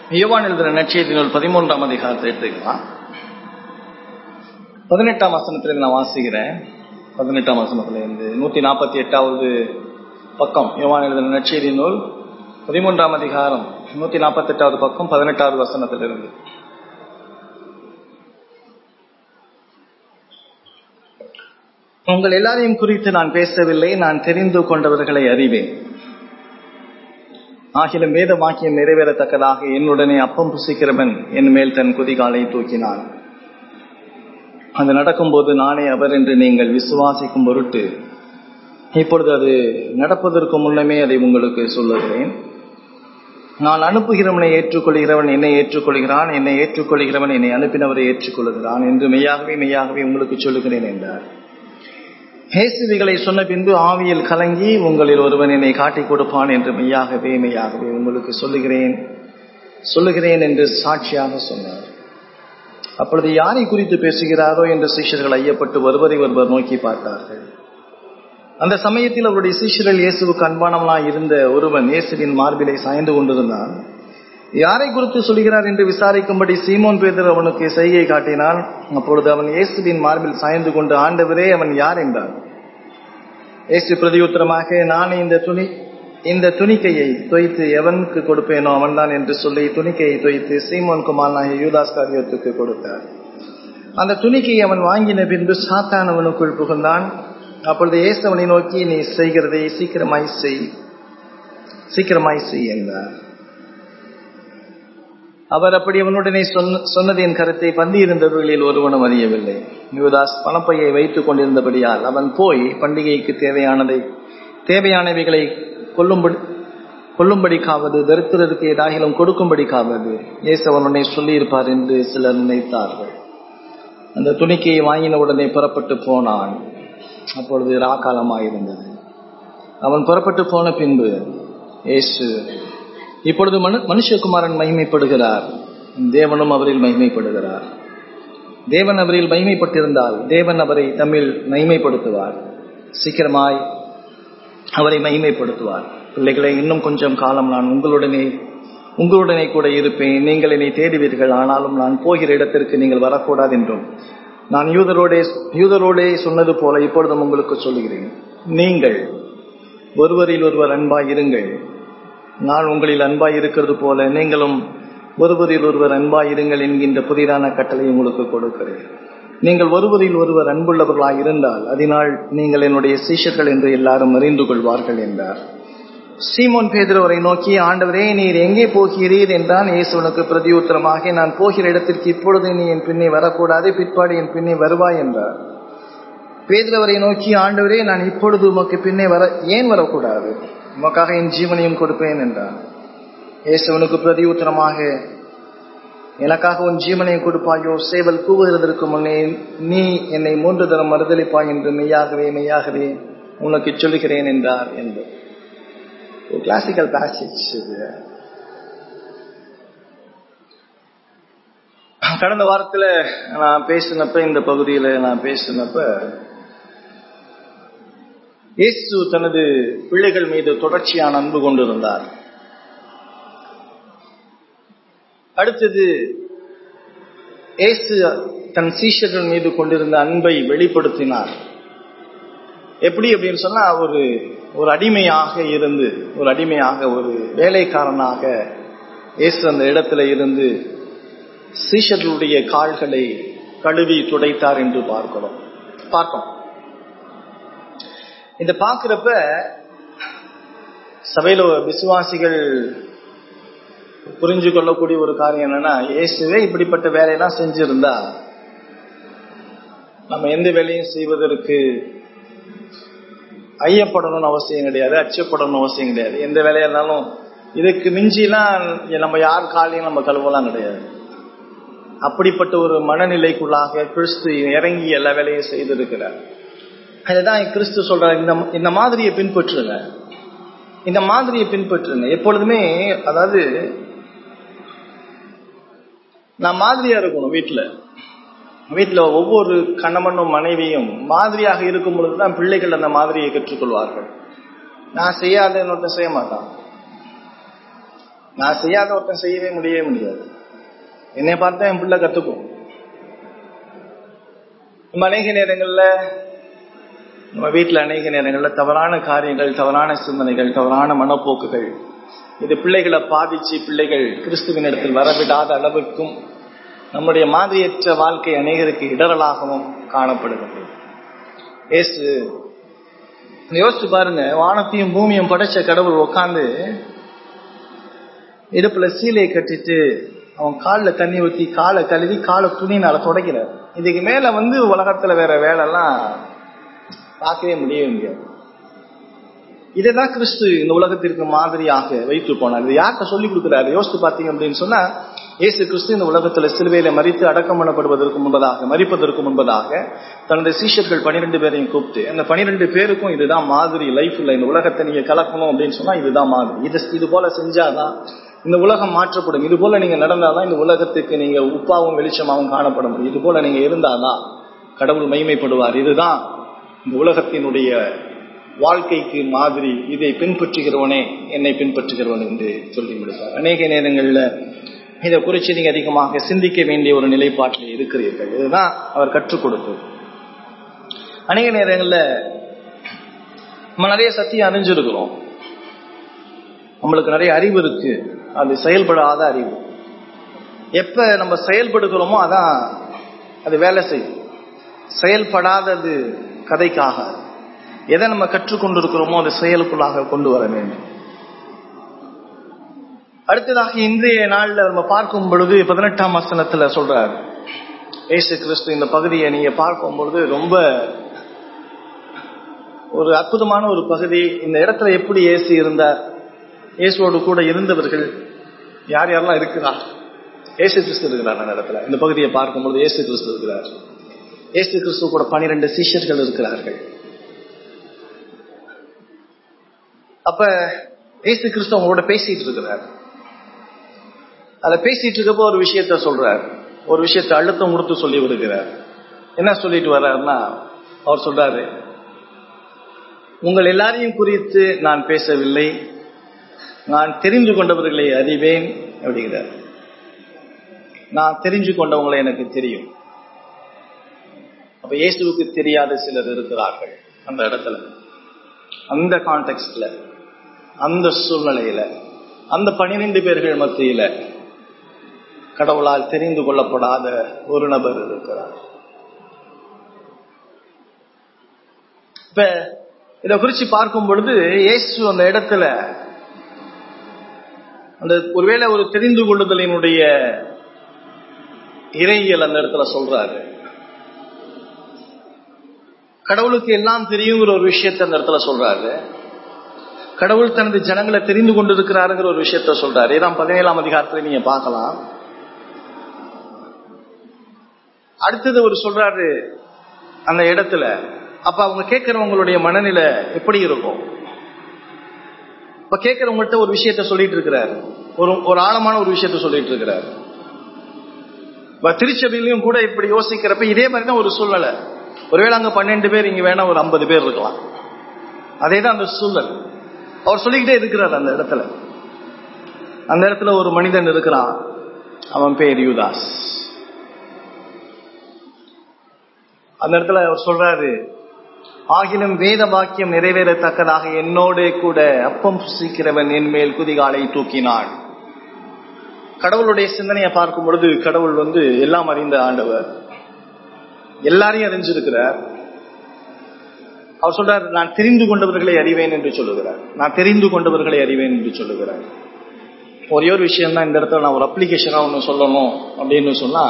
யோவான் எழுதின நற்செய்தி நூல் 13ஆம் அதிகாரத்தை எடுத்துக்கலாம். 18ஆம் வசனத்திலிருந்து நான் வாசிக்கிறேன். 18ஆம் வசனத்திலிருந்து 148வது பக்கம். யோவான் எழுதின நற்செய்தி நூல் 13ஆம் அதிகாரம் 148வது பக்கம் 18வது வசனத்திலிருந்து. உங்கள் எல்லாரையும் குறித்து நான் பேசவில்லை, நான் தெரிந்து கொண்டவர்களை அறிவேன். ஆகிலும் வேத வாக்கியம் நிறைவேறத்தக்கதாக என்னுடனே அப்பம் புசிக்கிறவன் என் மேல் தன் குதிகாலை தூக்கினான். அது நடக்கும்போது நானே அவர் என்று நீங்கள் விசுவாசிக்கும் பொருட்டு இப்பொழுது அது நடப்பதற்கு முன்னமே அதை உங்களுக்கு சொல்லுகிறேன். நான் அனுப்புகிறவனை ஏற்றுக்கொள்கிறவன் என்னை ஏற்றுக்கொள்கிறான், என்னை ஏற்றுக்கொள்கிறவன் என்னை அனுப்பினவரை ஏற்றுக்கொள்கிறான் என்று மெய்யாகவே மெய்யாகவே உங்களுக்கு சொல்லுகிறேன் என்றார். இயேசுவிகளை சொன்ன பின்பு ஆவியில் கலங்கி, உங்களில் ஒருவன் என்னை காட்டிக் கொடுப்பான் என்று மெய்யாகவே மெய்யாகவே உங்களுக்கு சொல்லுகிறேன் என்று சாட்சியாக சொன்னார். அப்பொழுது யாரை குறித்து பேசுகிறாரோ என்று சீஷர்கள் ஐயப்பட்டு ஒருவரை ஒருவர் நோக்கி பார்த்தார்கள். அந்த சமயத்தில் அவருடைய சீஷர்கள் இயேசுவுக்கு அன்பானவனாய் இருந்த ஒருவன் இயேசுவின் மார்பிலை சாய்ந்து கொண்டிருந்தான். யாரை குறித்து சொல்கிறார் என்று விசாரிக்கும்படி சீமோன் பேதுரு அவனுக்கு செய்கை காட்டினான். அப்பொழுது அவன் இயேசுவின் மார்பில் சாய்ந்து கொண்டு, ஆண்டவரே, அவன் யார் என்றான். இயேசு பிரதியுத்தரமாக, நானே இந்த துணிக்கையை தொய்த்து எவனுக்கு கொடுப்பேனோ அவன்தான் என்று சொல்லி துணிக்கையை தொய்த்து சீமோன் குமாரனாகிய யூதாஸ் காரியோத்துக்கு கொடுத்தார். அந்த துணிக்கையை அவன் வாங்கின பின்பு சாத்தான் அவனுக்குள் புகுந்தான். அப்பொழுது இயேசு அவனை நோக்கி, நீ செய்கிறதை சீக்கிரமாய் செய் என்றார். அவர் அப்படி அவனுடனே சொன்னதின் கருத்தை பந்தி இருந்தவர்களில் ஒருவனும் அறியவில்லை. யூதாஸ் பணப்பையை வைத்துக் கொண்டிருந்தபடியால் அவன் போய் பண்டிகைக்கு தேவையானவைகளை கொள்ளும்படிக்காவது தரித்திரருக்கு ஏதாகிலும் கொடுக்கும்படிக்காவது இயேசு அவனுடனே சொல்லியிருப்பார் என்று சிலர் நினைத்தார்கள். அந்த துணிக்கையை வாங்கின உடனே புறப்பட்டு போனான். அப்பொழுது ராக்காலமாயிருந்தது. அவன் புறப்பட்டு போன பின்பு இயேசு, இப்பொழுது மனுஷகுமாரன் மகிமைப்படுகிறார், தேவனும் அவரில் மகிமைப்படுகிறார். தேவன் அவரில் மகிமைப்பட்டிருந்தால் தேவன் அவரை தம்மில் மகிமைப்படுத்துவார், சீக்கிரமாய் அவரை மகிமைப்படுத்துவார். பிள்ளைகளை, இன்னும் கொஞ்சம் காலம் நான் உங்களுடனே கூட இருப்பேன். நீங்கள் என்னை தேடுவீர்கள், ஆனாலும் நான் போகிற இடத்திற்கு நீங்கள் வரக்கூடாது என்றும் நான் யூதரோடே சொன்னது போல இப்பொழுதும் உங்களுக்கு சொல்லுகிறேன். நீங்கள் ஒருவரில் ஒருவர் அன்பாய் இருங்கள். நான் உங்களில் அன்பாய் இருக்கிறது போல நீங்களும் ஒருவரில் ஒருவர் அன்பாய் இருங்கள் என்கின்ற புதிதான கட்டளை உங்களுக்கு கொடுக்கிறேன். நீங்கள் ஒருவரில் ஒருவர் அன்புள்ளவர்களாய் இருந்தால் அதனால் நீங்கள் என்னுடைய சீஷர்கள் என்று எல்லாரும் அறிந்து கொள்வார்கள் என்றார். சீமோன் பேதுரு அவரை நோக்கி, ஆண்டவரே, நீர் எங்கே போகிறீர் என்றான். இயேசுவனுக்கு பிரதியுத்தரமாக, நான் போகிற இடத்திற்கு இப்பொழுது நீ என் பின்னே வரக்கூடாது, பிற்பாடு என் பின்னே வருவாய் என்றார். பேதுரு அவரை நோக்கி, ஆண்டவரே, நான் இப்பொழுது உமக்கு பின்னே ஏன் வரக்கூடாது? உமக்காக என் ஜீவனையும் கொடுப்பேன் என்றான். இயேசுவனுக்கு பிரதியுத்தரமாக, எனக்காக உன் ஜீவனையும் கொடுப்பாயோ? சேவல் கூவுகிறதற்கு முன்னே நீ என்னை 3 தரம் மறுதலிப்பாய் என்று மெய்யாகவே மெய்யாகவே உனக்கு சொல்லுகிறேன் என்றார் என்று ஒரு கிளாசிக்கல் பேசேஜ் இது. கடந்த வாரத்துல நான் பேசினப்ப, இந்த பகுதியில நான் பேசினப்ப, இயேசு தனது பிள்ளைகள் மீது தொடர்ச்சியான அன்பு கொண்டிருந்தார். அடுத்தது இயேசு தன் சீஷர்கள் மீது கொண்டிருந்த அன்பை வெளிப்படுத்தினார். எப்படி அப்படின்னு சொன்னா, ஒரு அடிமையாக இருந்து, ஒரு வேலைக்காரனாக இயேசு அந்த இடத்துல இருந்து சீஷர்களுடைய கால்களை கழுவி துடைத்தார் என்று பார்க்கிறோம். இந்த பார்க்கிறப்ப சபையில விசுவாசிகள் புரிஞ்சு கொள்ளக்கூடிய ஒரு காரியம் என்னன்னா, இயேசுவே இப்படிப்பட்ட வேலையெல்லாம் செஞ்சிருந்தா நம்ம எந்த வேலையும் செய்வதற்கு ஐயப்படணும்னு அவசியம் கிடையாது, அச்சப்படணும்னு அவசியம் கிடையாது. எந்த வேலையா இருந்தாலும் இதுக்கு மிஞ்சிலாம் நம்ம யார் காலையும் நம்ம கழுவலாம் கிடையாது. அப்படிப்பட்ட ஒரு மனநிலைக்குள்ளாக கிறிஸ்து இறங்கி எல்லா வேலையும் செய்திருக்கிறார். அதுதான் கிறிஸ்து சொல்றார், இந்த மாதிரியை பின்பற்றுங்க. எப்பொழுதுமே, அதாவது நான் மாதிரியா இருக்கணும். வீட்டுல ஒவ்வொரு கணவனும் மனைவியும் மாதிரியாக இருக்கும் பொழுதுதான் பிள்ளைகள் அந்த மாதிரியை கற்றுக்கொள்வார்கள். நான் செய்யாத இன்னொருத்தன் செய்ய மாட்டான். நான் செய்யாத ஒருத்தன் செய்யவே முடியாது. என்னை பார்த்தா என் பிள்ளை கத்துக்கும். நம்ம அநேக நேரங்கள்ல நம்ம வீட்டுல அநேக நேரங்கள்ல தவறான காரியங்கள், தவறான சிந்தனைகள், தவறான மனப்போக்குகள், இது பிள்ளைகளை பாதிச்சு பிள்ளைகள் கிறிஸ்துவின் இடத்தில் வரவிடாத அளவுக்கும் நம்முடைய மாதிரியற்ற வாழ்க்கை அநேகருக்கு இடரலாகவும் காணப்படுகிறது. யோசிச்சு பாருங்க, வானத்தையும் பூமியும் படைச்ச கடவுள் உட்கார்ந்து இடுப்புல சீலையை கட்டிட்டு அவன் காலில் தண்ணி ஊற்றி காலை கழுவி காலை துணினால துடைக்கிறார். இதுக்கு மேல உலகத்துல வேற வேலை எல்லாம் பார்க்கவே முடியாது. இதைதான் கிறிஸ்து இந்த உலகத்திற்கு மாதிரியாக வைத்து போனார். இது யார்கிட்ட சொல்லிக் கொடுக்கிறாரு யோசித்து பார்த்தீங்க அப்படின்னு சொன்னா, இயேசு கிறிஸ்து இந்த உலகத்துல சிலுவையில மரித்து அடக்கம் பண்ணப்படுவதற்கு முன்பதாக, மரிப்பதற்கு முன்பதாக தன்னுடைய சீஷர்கள் 12 பேரையும் கூப்பிட்டு, அந்த 12 பேருக்கும் இதுதான் மாதிரி. லைஃப்ல இந்த உலகத்தை நீங்க கலக்கணும் அப்படின்னு சொன்னா இதுதான் மாதிரி. இது போல செஞ்சாதான் இந்த உலகம் மாற்றப்படும். இது போல நீங்க நடந்தாதான் இந்த உலகத்துக்கு நீங்க உப்பாவும் வெளிச்சமாவும் காணப்பட முடியும். இது போல நீங்க இருந்தாதான் கடவுள் மகிமைப்படுவார். இதுதான் இந்த உலகத்தினுடைய வாழ்க்கைக்கு மாதிரி. இதை பின்பற்றுகிறவனே என்னை பின்பற்றுகிறவன் என்று சொல்லி முடித்தார். அநேக நேரங்கள்ல இதை குறித்து நீங்க அதிகமாக சிந்திக்க வேண்டிய ஒரு நிலைப்பாட்டில் இருக்கிறீர்கள். இதுதான் அவர் கற்றுக் கொடுத்தது. அநேக நேரங்கள்ல நம்ம நிறைய சத்தியம் அறிஞ்சிருக்கிறோம், நம்மளுக்கு நிறைய அறிவு இருக்கு, அது செயல்படாத அறிவு. எப்ப நம்ம செயல்படுகிறோமோ அதான் அது வேலை செய்யும். செயல்படாதது கதைக்காக. எதை நம்ம கற்றுக்கொண்டிருக்கிறோமோ அதை செயலுக்குள்ளாக கொண்டு வர வேண்டும். அடுத்ததாக இன்றைய நாள்ல நம்ம பார்க்கும் பொழுது 18ஆம் வசனத்துல சொல்றாரு இயேசு கிறிஸ்து. இந்த பகுதியை நீங்க பார்க்கும் பொழுது ரொம்ப ஒரு அற்புதமான ஒரு பகுதி. இந்த இடத்துல எப்படி இயேசு இருந்தார், இயேசுவோடு கூட இருந்தவர்கள் யார் யாரெல்லாம் இருக்கிறார். இயேசு கிறிஸ்து இருக்கிறார் அந்த இடத்துல. இந்த பகுதியை பார்க்கும்போது இயேசு கிறிஸ்து இருக்கிறார். இயேசு கிறிஸ்து கூட 12 சீஷர்கள் இருக்கிறார்கள். அப்ப இயேசு கிறிஸ்து அவங்களோட பேசிட்டு இருக்கிறார். அத பேசிட்டு இருக்கப்போ ஒரு விஷயத்த சொல்றார், ஒரு விஷயத்த அழுத்தம் கொடுத்து சொல்லி விடுகிறார். என்ன சொல்லிட்டு வர்றாருன்னா, அவர் சொல்றாரு, உங்கள் எல்லாரையும் குறித்து நான் பேசவில்லை, நான் தெரிந்து கொண்டவர்களை அறிவேன் அப்படிங்கிறார். நான் தெரிஞ்சு கொண்டவங்களை எனக்கு தெரியும். அப்ப இயேசுவுக்கு தெரியாத சிலர் இருக்கிறார்கள் அந்த இடத்துல, அந்த கான்டெக்ட்ல, அந்த சூழ்நிலையில, அந்த 12 பேர்கள் மத்தியில கடவுளால் தெரிந்து கொள்ளப்படாத ஒரு நபர் இருக்கிறார். இப்ப இதை குறிச்சு பார்க்கும் பொழுது இயேசு அந்த இடத்துல அந்த ஒருவேளை ஒரு தெரிந்து கொள்ளுதலினுடைய இறையியல் அந்த இடத்துல சொல்றாரு. கடவுளுக்கு எல்லாம் தெரியுங்கிற ஒரு விஷயத்தை அந்த இடத்துல சொல்றாரு. கடவுள் தனது ஜனங்களை தெரிந்து கொண்டிருக்கிறாருங்கிற ஒரு விஷயத்த சொல்றாரு. இதான் 17ஆம் அதிகாரத்துல நீங்க பார்க்கலாம். அடுத்தது ஒரு சொல்றாரு அந்த இடத்துல. அப்ப அவங்க கேட்கிறவங்களுடைய மனநிலை எப்படி இருக்கும்? இப்ப கேட்கிறவங்கள்ட்ட ஒரு விஷயத்த சொல்லிட்டு இருக்கிறாரு, ஒரு ஆழமான ஒரு விஷயத்த சொல்லிட்டு இருக்கிறாரு. திருச்சபையிலையும் கூட இப்படி யோசிக்கிறப்ப இதே மாதிரிதான் ஒரு சூழ்நிலை. ஒருவேளை அங்க 12 பேர், இங்க வேணா ஒரு 50 பேர் இருக்கலாம். அதேதான் அந்த சூழல். அவர் சொல்லிக்கிட்டே இருக்கிறார் அந்த இடத்துல. அந்த இடத்துல ஒரு மனிதன் இருக்கிறான், அவன் பேர் யூதாஸ். அந்த இடத்துல அவர் சொல்றாரு, ஆகிலும் வேத வாக்கியம் நிறைவேறத்தக்கதாக என்னோட கூட அப்பம் புசிக்கிறவன் என் மேல் குதிகாலை தூக்கினான். கடவுளுடைய சிந்தனையை பார்க்கும் பொழுது கடவுள் எல்லாம் அறிந்த ஆண்டவர், எல்லாரையும் அறிஞ்சிருக்கிறார். அவர் சொல்றார், நான் தெரிந்து கொண்டவர்களை அறிவேன் என்று சொல்லுகிறார். நான் தெரிந்து கொண்டவர்களை அறிவேன் என்று சொல்லுகிறார். ஒரே ஒரு விஷயம் தான் இந்த இடத்துல நான் ஒரு அப்ளிகேஷனா ஒன்று சொல்லணும் அப்படின்னு சொன்னா,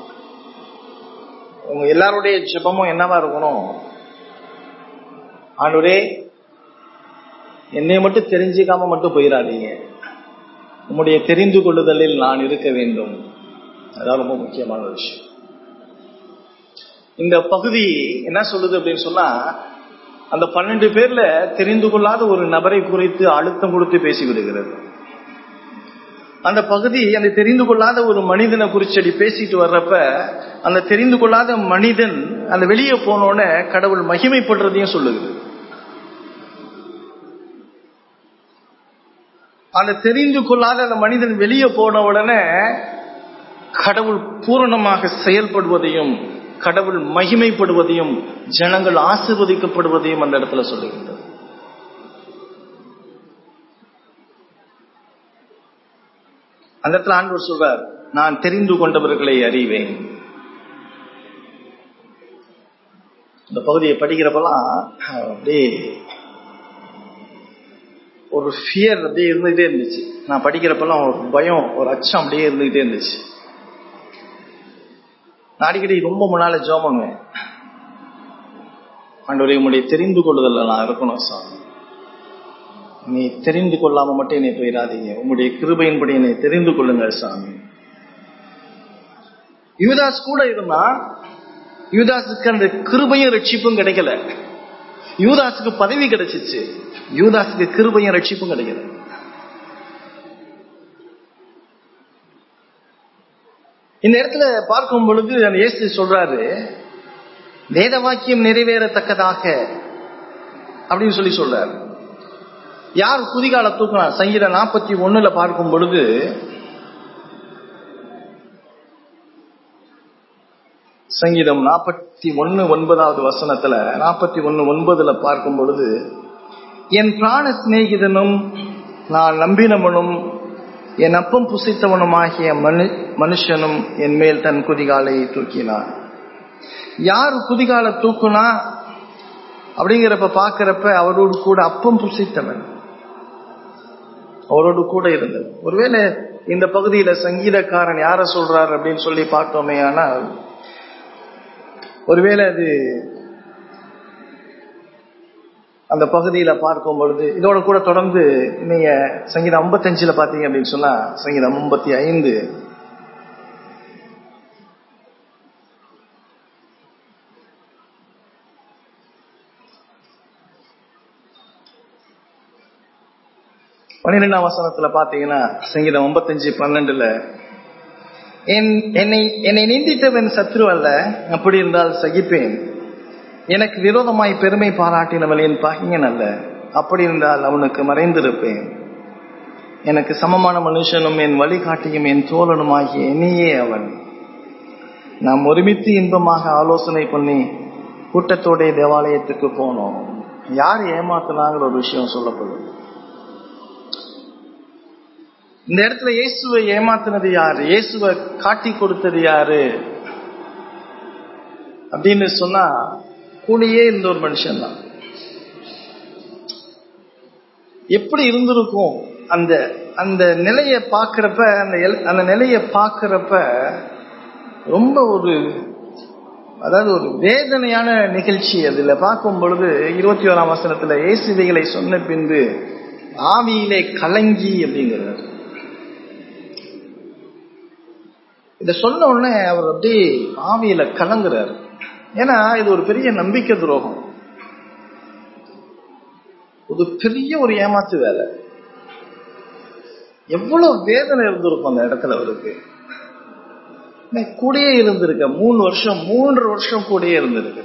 உங்க எல்லாருடைய ஜெபமும் என்னவா இருக்கணும்? ஆண்டவரே, என்னை மட்டும் தெரிஞ்சுக்காம மட்டும் போயிடாதீங்க, உம்முடைய தெரிந்து கொள்ளுதலில் நான் இருக்க வேண்டும். அதான் ரொம்ப முக்கியமான விஷயம். இந்த பகுதி என்ன சொல்லுது அப்படின்னு சொன்னா, அந்த 12 பேர்ல தெரிந்து கொள்ளாத ஒரு நபரை குறித்து அழுத்தம் கொடுத்து பேசிவிடுகிறது. அந்த பகுதி அந்த தெரிந்து கொள்ளாத ஒரு மனிதனை குறிச்சடி பேசிட்டு வர்றப்ப, அந்த தெரிந்து கொள்ளாத மனிதன் அந்த வெளியே போனோட கடவுள் மகிமைப்படுறதையும் சொல்லுகிறது. அந்த தெரிந்து கொள்ளாத அந்த மனிதன் வெளியே போன உடனே கடவுள் பூரணமாக செயல்படுவதையும் கடவுள் மகிமைப்படுவதையும் ஜனங்கள் ஆசீர்வதிக்கப்படுவதையும் அந்த இடத்துல சொல்லுகின்றது. அந்த இடத்துல ஆண்டவர் சொல்றார், நான் தெரிந்து கொண்டவர்களை அறிவேன். இந்த பகுதியை படிக்கிறப்பெல்லாம் அப்படியே ஒரு ஃபியர் அப்படியே இருந்துகிட்டே இருந்துச்சு. நான் படிக்கிறப்பெல்லாம் ஒரு பயம், ஒரு அச்சம் அப்படியே இருந்துகிட்டே இருந்துச்சு. நான் அடிக்கடி ரொம்ப முன்னால ஜெபம், ஆண்டவரே உம்முடைய தெரிந்து கொள்ளுதல் நான் இருக்கணும் சாமி. நீ தெரிந்து கொள்ளாம மட்டும் என்னை போயிடாதீங்க, உம்முடைய கிருபையின்படி என்னை தெரிந்து கொள்ளுங்க சாமி. யூதாஸ் கூட இருந்தா யூதாஸுக்கு அந்த கிருபையும் ரட்சிப்பும் கிடைக்கல. யூதாஸுக்கு பதவி கிடைச்சிச்சு, யூதாஸுக்கு கிருபையும் ரட்சிப்பும் கிடைக்கல. இந்த இடத்துல பார்க்கும் பொழுது அந்த இயேசு சொல்றாரு, வேத வாக்கியம் நிறைவேறத்தக்கதாக அப்படின்னு சொல்லி சொல்றாரு. யார் குதிகால தூக்கினா? சங்கீதம் 41 பார்க்கும் பொழுது சங்கீதம் 41:9 வசனத்துல 41:9 பார்க்கும் பொழுது, என் பிராண சிநேகிதனும் நான் நம்பினவனும் என் அப்பம் புசித்தவனுமாகிய மனுஷனும் என் மேல் தன் குதிகாலை தூக்கினான். யார் குதிகால தூக்குனா அப்படிங்கிறப்ப பாக்கிறப்ப அவரோடு கூட அப்பம் புசித்தவன், அவரோடு கூட இருந்தது. ஒருவேளை இந்த பகுதியில சங்கீதக்காரன் யார சொல்றாரு அப்படின்னு சொல்லி பார்த்தோமே, ஆனால் ஒருவேளை அது அந்த பகுதியில பார்க்கும் பொழுது இதோட கூட தொடர்ந்து நீங்க சங்கீதம் 55 பாத்தீங்க அப்படின்னு சொன்னா, சங்கீதம் 55 12 வசனத்துல பாத்தீங்கன்னா, சங்கீதம் 55:12 என்னை நிந்தித்தவன் சத்ரு அல்ல, அப்படி இருந்தால் சகிப்பேன். எனக்கு விரோதமாய் பெருமை பாராட்டினவன் என் பகைஞன் அல்ல, அப்படி இருந்தால் அவனுக்கு மறைந்திருப்பேன். எனக்கு சமமான மனுஷனும் என் வழிகாட்டியும் என் தோழனுமாகிய என்னையே அவன். நாம் ஒருமித்து இன்பமாக ஆலோசனை பண்ணி கூட்டத்தோடைய தேவாலயத்துக்கு போனோம். யார் ஏமாத்தினாங்கிற ஒரு விஷயம் சொல்லப்படுது. இந்த இடத்துல இயேசுவை ஏமாத்தினது யாரு, இயேசுவை காட்டி கொடுத்தது யாரு அப்படின்னு சொன்னா, கூடயே இருந்த ஒரு மனுஷன் தான். எப்படி இருந்திருக்கும் அந்த அந்த நிலையை பார்க்கிறப்ப, அந்த நிலையை பார்க்கிறப்ப ரொம்ப ஒரு, அதாவது ஒரு வேதனையான நிகழ்ச்சி. அதுல பார்க்கும் பொழுது 21 வசனத்துல இயேசு இவைகளை சொன்ன பின்பு ஆவியிலே கலங்கி அப்படிங்கிறார். இத சொன்ன உடனே அவர் அப்படியே ஆவியில கலங்குறாரு. ஏன்னா இது ஒரு பெரிய நம்பிக்கை துரோகம், ஒரு பெரிய ஒரு ஏமாத்து வேலை. எவ்வளவு வேதனை இருந்திருக்கும் அந்த இடத்துல அவருக்கு. கூடயே இருந்திருக்க 3 வருஷம் கூடயே இருந்திருக்கு.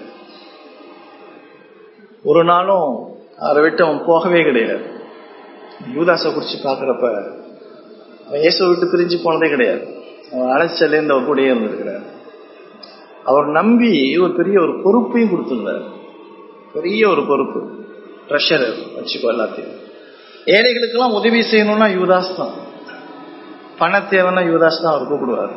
ஒரு நாளும் அவரை விட்டு அவன் போகவே கிடையாது. யூதாசை குறிச்சு பாக்குறப்ப அவன் இயேசுவை விட்டு பிரிஞ்சு போனதே கிடையாது. அவன் அழைச்சலேருந்து அவர் கூடயே இருந்திருக்கிறார். அவர் நம்பி ஒரு பெரிய ஒரு பொறுப்பையும் கொடுத்துருந்தார். பெரிய ஒரு பொறுப்பு, ட்ரெஷரர் வச்சுக்கோ எல்லாத்தையும். ஏழைகளுக்கெல்லாம் உதவி செய்யணும்னா யூதாஸ் தான், பண தேவைன்னா யூதாஸ் தான் அவர் கூப்பிடுவார்.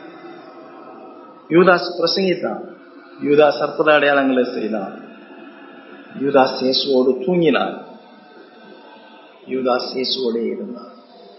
யூதாஸ் பிரசங்கித்தான், யூதாஸ் அற்புத அடையாளங்களை செய்தான், யூதாஸ் இயேசுவோடு தூங்கினார், யூதாஸ் இயேசுவோடே இருந்தார்.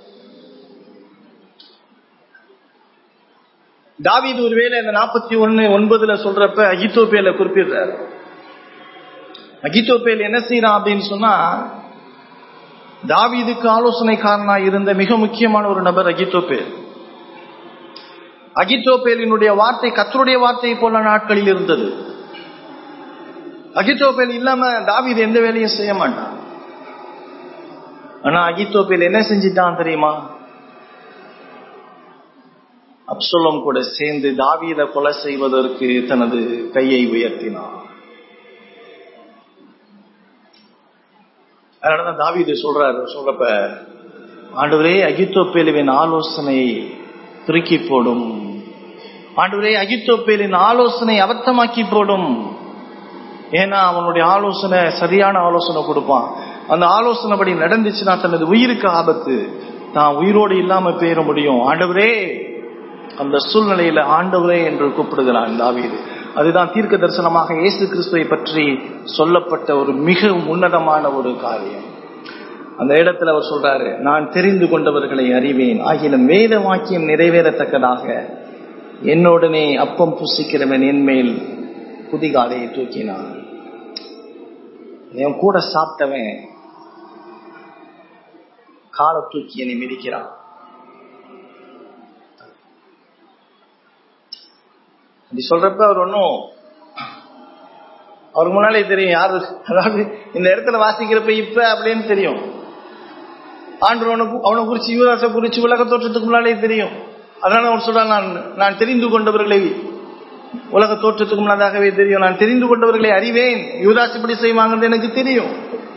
தாவீது ஒருவேளை இந்த 41:9 சொல்றப்ப அகித்தோப்பேல குறிப்பிடுறாரு. அகித்தோப்பேல் என்ன செய்யறான் அப்படின்னு சொன்னா, தாவீதுக்கு ஆலோசனைக்காரனா இருந்த மிக முக்கியமான ஒரு நபர் அகித்தோப்பேல். அகித்தோப்பேலினுடைய வார்த்தை கர்த்தருடைய வார்த்தை போல நாட்களில் இருந்தது. அகித்தோப்பேல் இல்லாம தாவீது எந்த வேலையும் செய்ய மாட்டான். ஆனா அகித்தோப்பேல் என்ன செஞ்சிட்டான் தெரியுமா? அப்சலோம் கூட சேர்ந்து தாவீதை கொலை செய்வதற்கு தனது கையை உயர்த்தினான். அதனாலதான் தாவீது சொல்றப்ப ஆண்டவரே, அகித்தோப்பேலுவின் ஆலோசனை திருக்கி போடும். ஆண்டவரே, அகித்தோப்பேலின் ஆலோசனை அபத்தமாக்கி போடும். ஏன்னா அவனுடைய ஆலோசனை சரியான ஆலோசனை கொடுப்பான். அந்த ஆலோசனைப்படி நடந்துச்சுன்னா தனது உயிருக்கு ஆபத்து, தான் உயிரோடு இல்லாம போயிட முடியும். ஆண்டவரே, அந்த சூழ்நிலையில ஆண்டவரே என்று கூப்பிடுகிறான் தாவீது. அதுதான் தீர்க்க தரிசனமாக இயேசு கிறிஸ்துவை பற்றி சொல்லப்பட்ட ஒரு மிக உன்னதமான ஒரு காரியம். அந்த இடத்துல அவர் சொல்றாரு, நான் தெரிந்து கொண்டவர்களை அறிவேன், ஆகிலும் வேத வாக்கியம் நிறைவேறத்தக்கதாக என்னோடனே அப்பம் புசிக்கிறவன் என் மேல் குதிகாலையை தூக்கினான். என் கூட சாப்பிட்டவன் காலை தூக்கி என்னை மிதிக்கிறான். அப்படி சொல்றப்ப அவர் ஒன்னும் அவருக்கு முன்னாலே தெரியும் யாரு, அதாவது இந்த இடத்துல வாசிக்கிறப்ப இப்ப அப்படின்னு தெரியும். ஆண்டவர் அவனை குறிச்சு, யூதாசை குறிச்சு உலக தோற்றத்துக்கு முன்னாலே தெரியும். அதனால அவர் சொல்றான், நான் தெரிந்து கொண்டவர்களை உலக தோற்றத்துக்கு முன்னதாகவே தெரியும், நான் தெரிந்து கொண்டவர்களை அறிவேன், யூதாஸ் இப்படி செய்வாங்கிறது எனக்கு தெரியும்.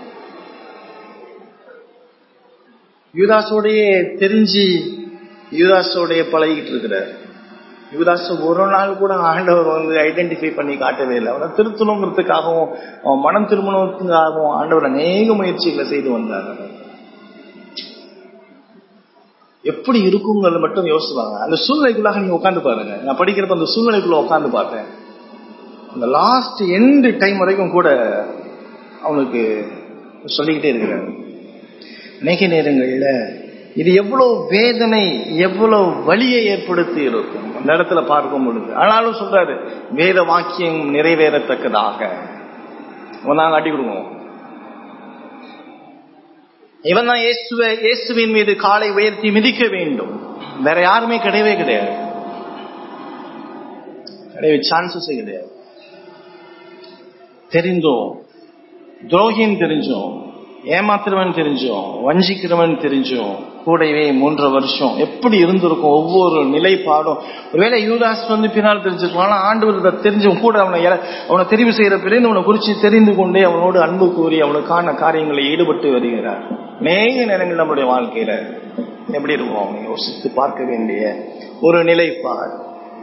யூதாஸோடைய தெரிஞ்சு யூதாஸோடைய பழகிட்டு இருக்கிறார். யூதாஸ் ஒரு நாள் கூட ஆண்டவர் ஐடென்டிஃபை பண்ணி காட்டவே இல்லை. அவனை திருத்தணுங்கிறதுக்காகவும் அவன் மனம் திருமணத்துக்காகவும் ஆண்டவர் அநேக முயற்சிகளை செய்து வந்தார். எப்படி இருக்குங்கிறது மட்டும் யோசிப்பாங்க. அந்த சூழ்நிலைக்குள்ளாக நீங்க உட்காந்து பாருங்க. நான் படிக்கிறப்ப அந்த சூழ்நிலைக்குள்ள உட்காந்து பார்த்தேன். அந்த லாஸ்ட் எண்டு டைம் வரைக்கும் கூட அவனுக்கு சொல்லிக்கிட்டே இருக்கிறார். அநேக நேரங்கள்ல இது எவ்வளவு வேதனை, எவ்வளவு வலியை ஏற்படுத்தி இருக்கும் அந்த இடத்துல பார்க்கும் பொழுது. ஆனாலும் சொல்றாரு, வேத வாக்கியம் நிறைவேறத்தக்கதாக நாங்க அடி கொடுவோம். இவன் தான் இயேசுவின் மீது காலை உயர்த்தி மிதிக்க வேண்டும். வேற யாருமே கிடையவே கிடையாது, சான்சஸே கிடையாது. தெரிஞ்சோம், துரோகின்னு தெரிஞ்சோம், ஏமாத்துறவன் தெரிஞ்சோம், வஞ்சிக்கிறவன் தெரிஞ்சோம், கூடவே 3 வருஷம் எப்படி இருந்திருக்கும் ஒவ்வொரு நிலைப்பாடும். ஒருவேளை யூதாஸ் பின்னால் தெரிஞ்சிருக்கும். ஆனா ஆண்டவர் தெரிஞ்சவன் கூட அவனை தெரிவு செய்யற பிறகு அவனை குறிச்சு தெரிந்து கொண்டே அவனோடு அன்பு கூறி அவனுக்கான காரியங்களை ஈடுபட்டு வருகிறார். அநேக நேரங்கள் நம்முடைய வாழ்க்கையில எப்படி இருக்கும் யோசித்து பார்க்க வேண்டிய ஒரு நிலைப்பாடு.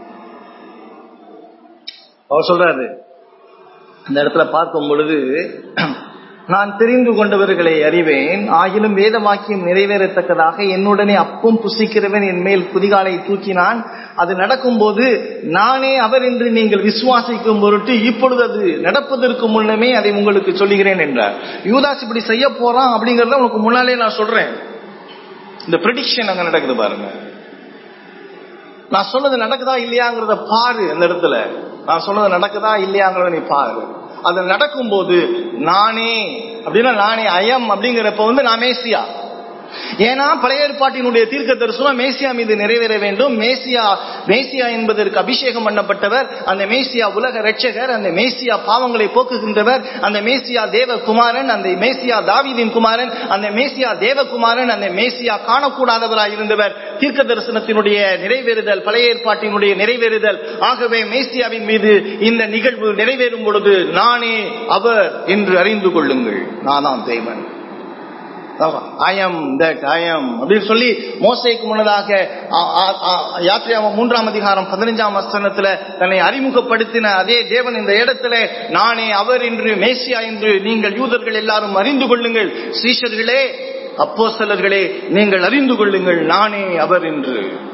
அவர் சொல்றாரு அந்த இடத்துல பார்க்கும் பொழுது, நான் தெரிந்து கொண்டவர்களை அறிவேன், ஆகிலும் வேத வாக்கியம் நிறைவேறத்தக்கதாக என்னுடனே அப்பம் புசிக்கிறவன் என் மேல் குதிகாலை தூக்கினான். அது நடக்கும் போது நானே அவர் என்று நீங்கள் விசுவாசிக்கும் பொருட்டு இப்பொழுது அது நடப்பதற்கு முன்னமே அதை உங்களுக்கு சொல்லுகிறேன் என்றார். யூதாஸ் இப்படி செய்ய போறான் அப்படிங்கறத உனக்கு முன்னாலே நான் சொல்றேன். இந்த ப்ரெடிக்ஷன் அங்க நடக்குது பாருங்க. நான் சொன்னது நடக்குதா இல்லையாங்கிறத பாரு. அந்த இடத்துல நான் சொன்னது நடக்குதா இல்லையாங்கிறத நீ பாரு. அது நடக்கும் போது நானே அப்படின்னா நானே அயம் அப்படிங்கிறப்ப நான் மேசியா. ஏன்னா பழைய ஏற்பாட்டினுடைய தீர்க்க தரிசனம் மேசியா மீது நிறைவேற வேண்டும். மேசியா என்பதற்கு அபிஷேகம் பண்ணப்பட்டவர். அந்த மேசியா உலக ரட்சகர், அந்த மேசியா பாவங்களை போக்குகின்றவர், அந்த மேசியா தேவகுமாரன், அந்த மேசியா தாவீதின் குமாரன், அந்த மேசியா தேவகுமாரன், அந்த மேசியா காணக்கூடாதவராய் இருந்தவர். தீர்க்க தரிசனத்தினுடைய நிறைவேறுதல், பழைய ஏற்பாட்டினுடைய நிறைவேறுதல். ஆகவே மேசியாவின் மீது இந்த நிகழ்வு நிறைவேறும் பொழுது நானே அவர் என்று அறிந்து கொள்ளுங்கள், நானாம் தேவன், I am that I am அப்படின்னு சொல்லி மோசேக்கு முன்னதாக யாத்திராகமம் 3ஆம் அதிகாரம் 15ஆம் வசனத்துல தன்னை அறிமுகப்படுத்தின அதே தேவன் இந்த இடத்துல நானே அவர் என்று, மேசியா என்று நீங்கள் யூதர்கள் எல்லாரும் அறிந்து கொள்ளுங்கள், சீஷர்களே அப்போஸ்தலர்களே நீங்கள் அறிந்து கொள்ளுங்கள், நானே அவர் என்று.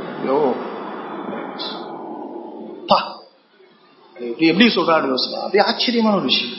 எப்படி சொல்றாரு யோசிப்பா, அப்படியே ஆச்சரியமான ஒரு விஷயம்.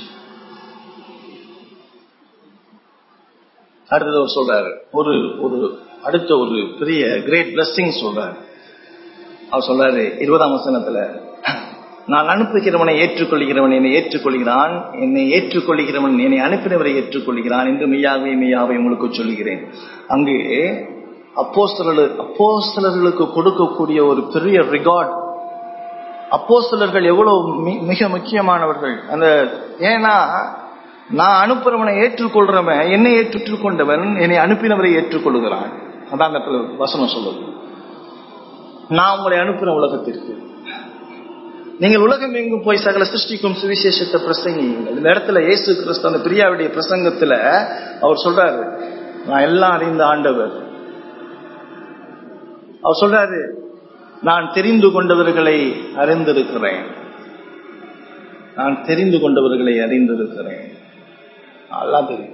அடுத்தது அவர் சொல்றாரு, அடுத்த ஒரு பெரிய கிரேட் பிளஸிங் சொல்றாரு. அவர் சொல்றாரு 20ஆம் வசனத்துல, நான் அனுப்புகிறவனை ஏற்றுக்கொள்கிறவன் என்னை ஏற்றுக்கொள்கிறான், என்னை ஏற்றுக்கொள்கிறவன் என்னை அனுப்பினவரை ஏற்றுக்கொள்கிறான் என்று மெய்யாகவே உங்களுக்கு சொல்லுகிறேன். அங்கு அப்போஸ்தலர்களுக்கு கொடுக்கக்கூடிய ஒரு பெரிய ரிகார்ட். அப்போஸ்தலர்கள் எவ்வளவு மிக முக்கியமானவர்கள். அந்த ஏன்னா நான் அனுப்புறவனை ஏற்றுக்கொள்றவன் என்னை ஏற்றுக்கொண்டவன் என்னை அனுப்பினவரை ஏற்றுக்கொள்கிறான். அதான் அந்த வசனம் சொல்லுது. நான் உங்களை அனுப்புற உலகத்திற்கு, நீங்கள் உலகம் எங்கும் போய் சகல சிருஷ்டிக்கும் சுவிசேஷத்தை பிரசங்கியுங்கள். இந்த இடத்துல இயேசு கிறிஸ்து அந்த பிரியாவுடைய பிரசங்கத்துல அவர் சொல்றாரு, நான் எல்லாம் அறிந்த ஆண்டவர், அவர் சொல்றாரு, நான் தெரிந்து கொண்டவர்களை அறிந்திருக்கிறேன், நான் தெரிந்து கொண்டவர்களை அறிந்திருக்கிறேன். அதெல்லாம் தெரியும்.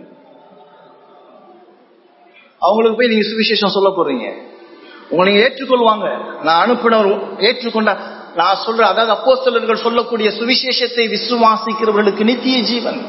அவங்களுக்கு போய் நீங்க சுவிசேஷம் சொல்ல போறீங்க, உங்களை நீங்க ஏற்றுக்கொள்வாங்க. நான் அனுப்பினவர் ஏற்றுக்கொண்ட, நான் சொல்றேன், அதாவது அப்போஸ்தலர்கள் சொல்லக்கூடிய சுவிசேஷத்தை விசுவாசிக்கிறவர்களுக்கு நித்திய ஜீவன்.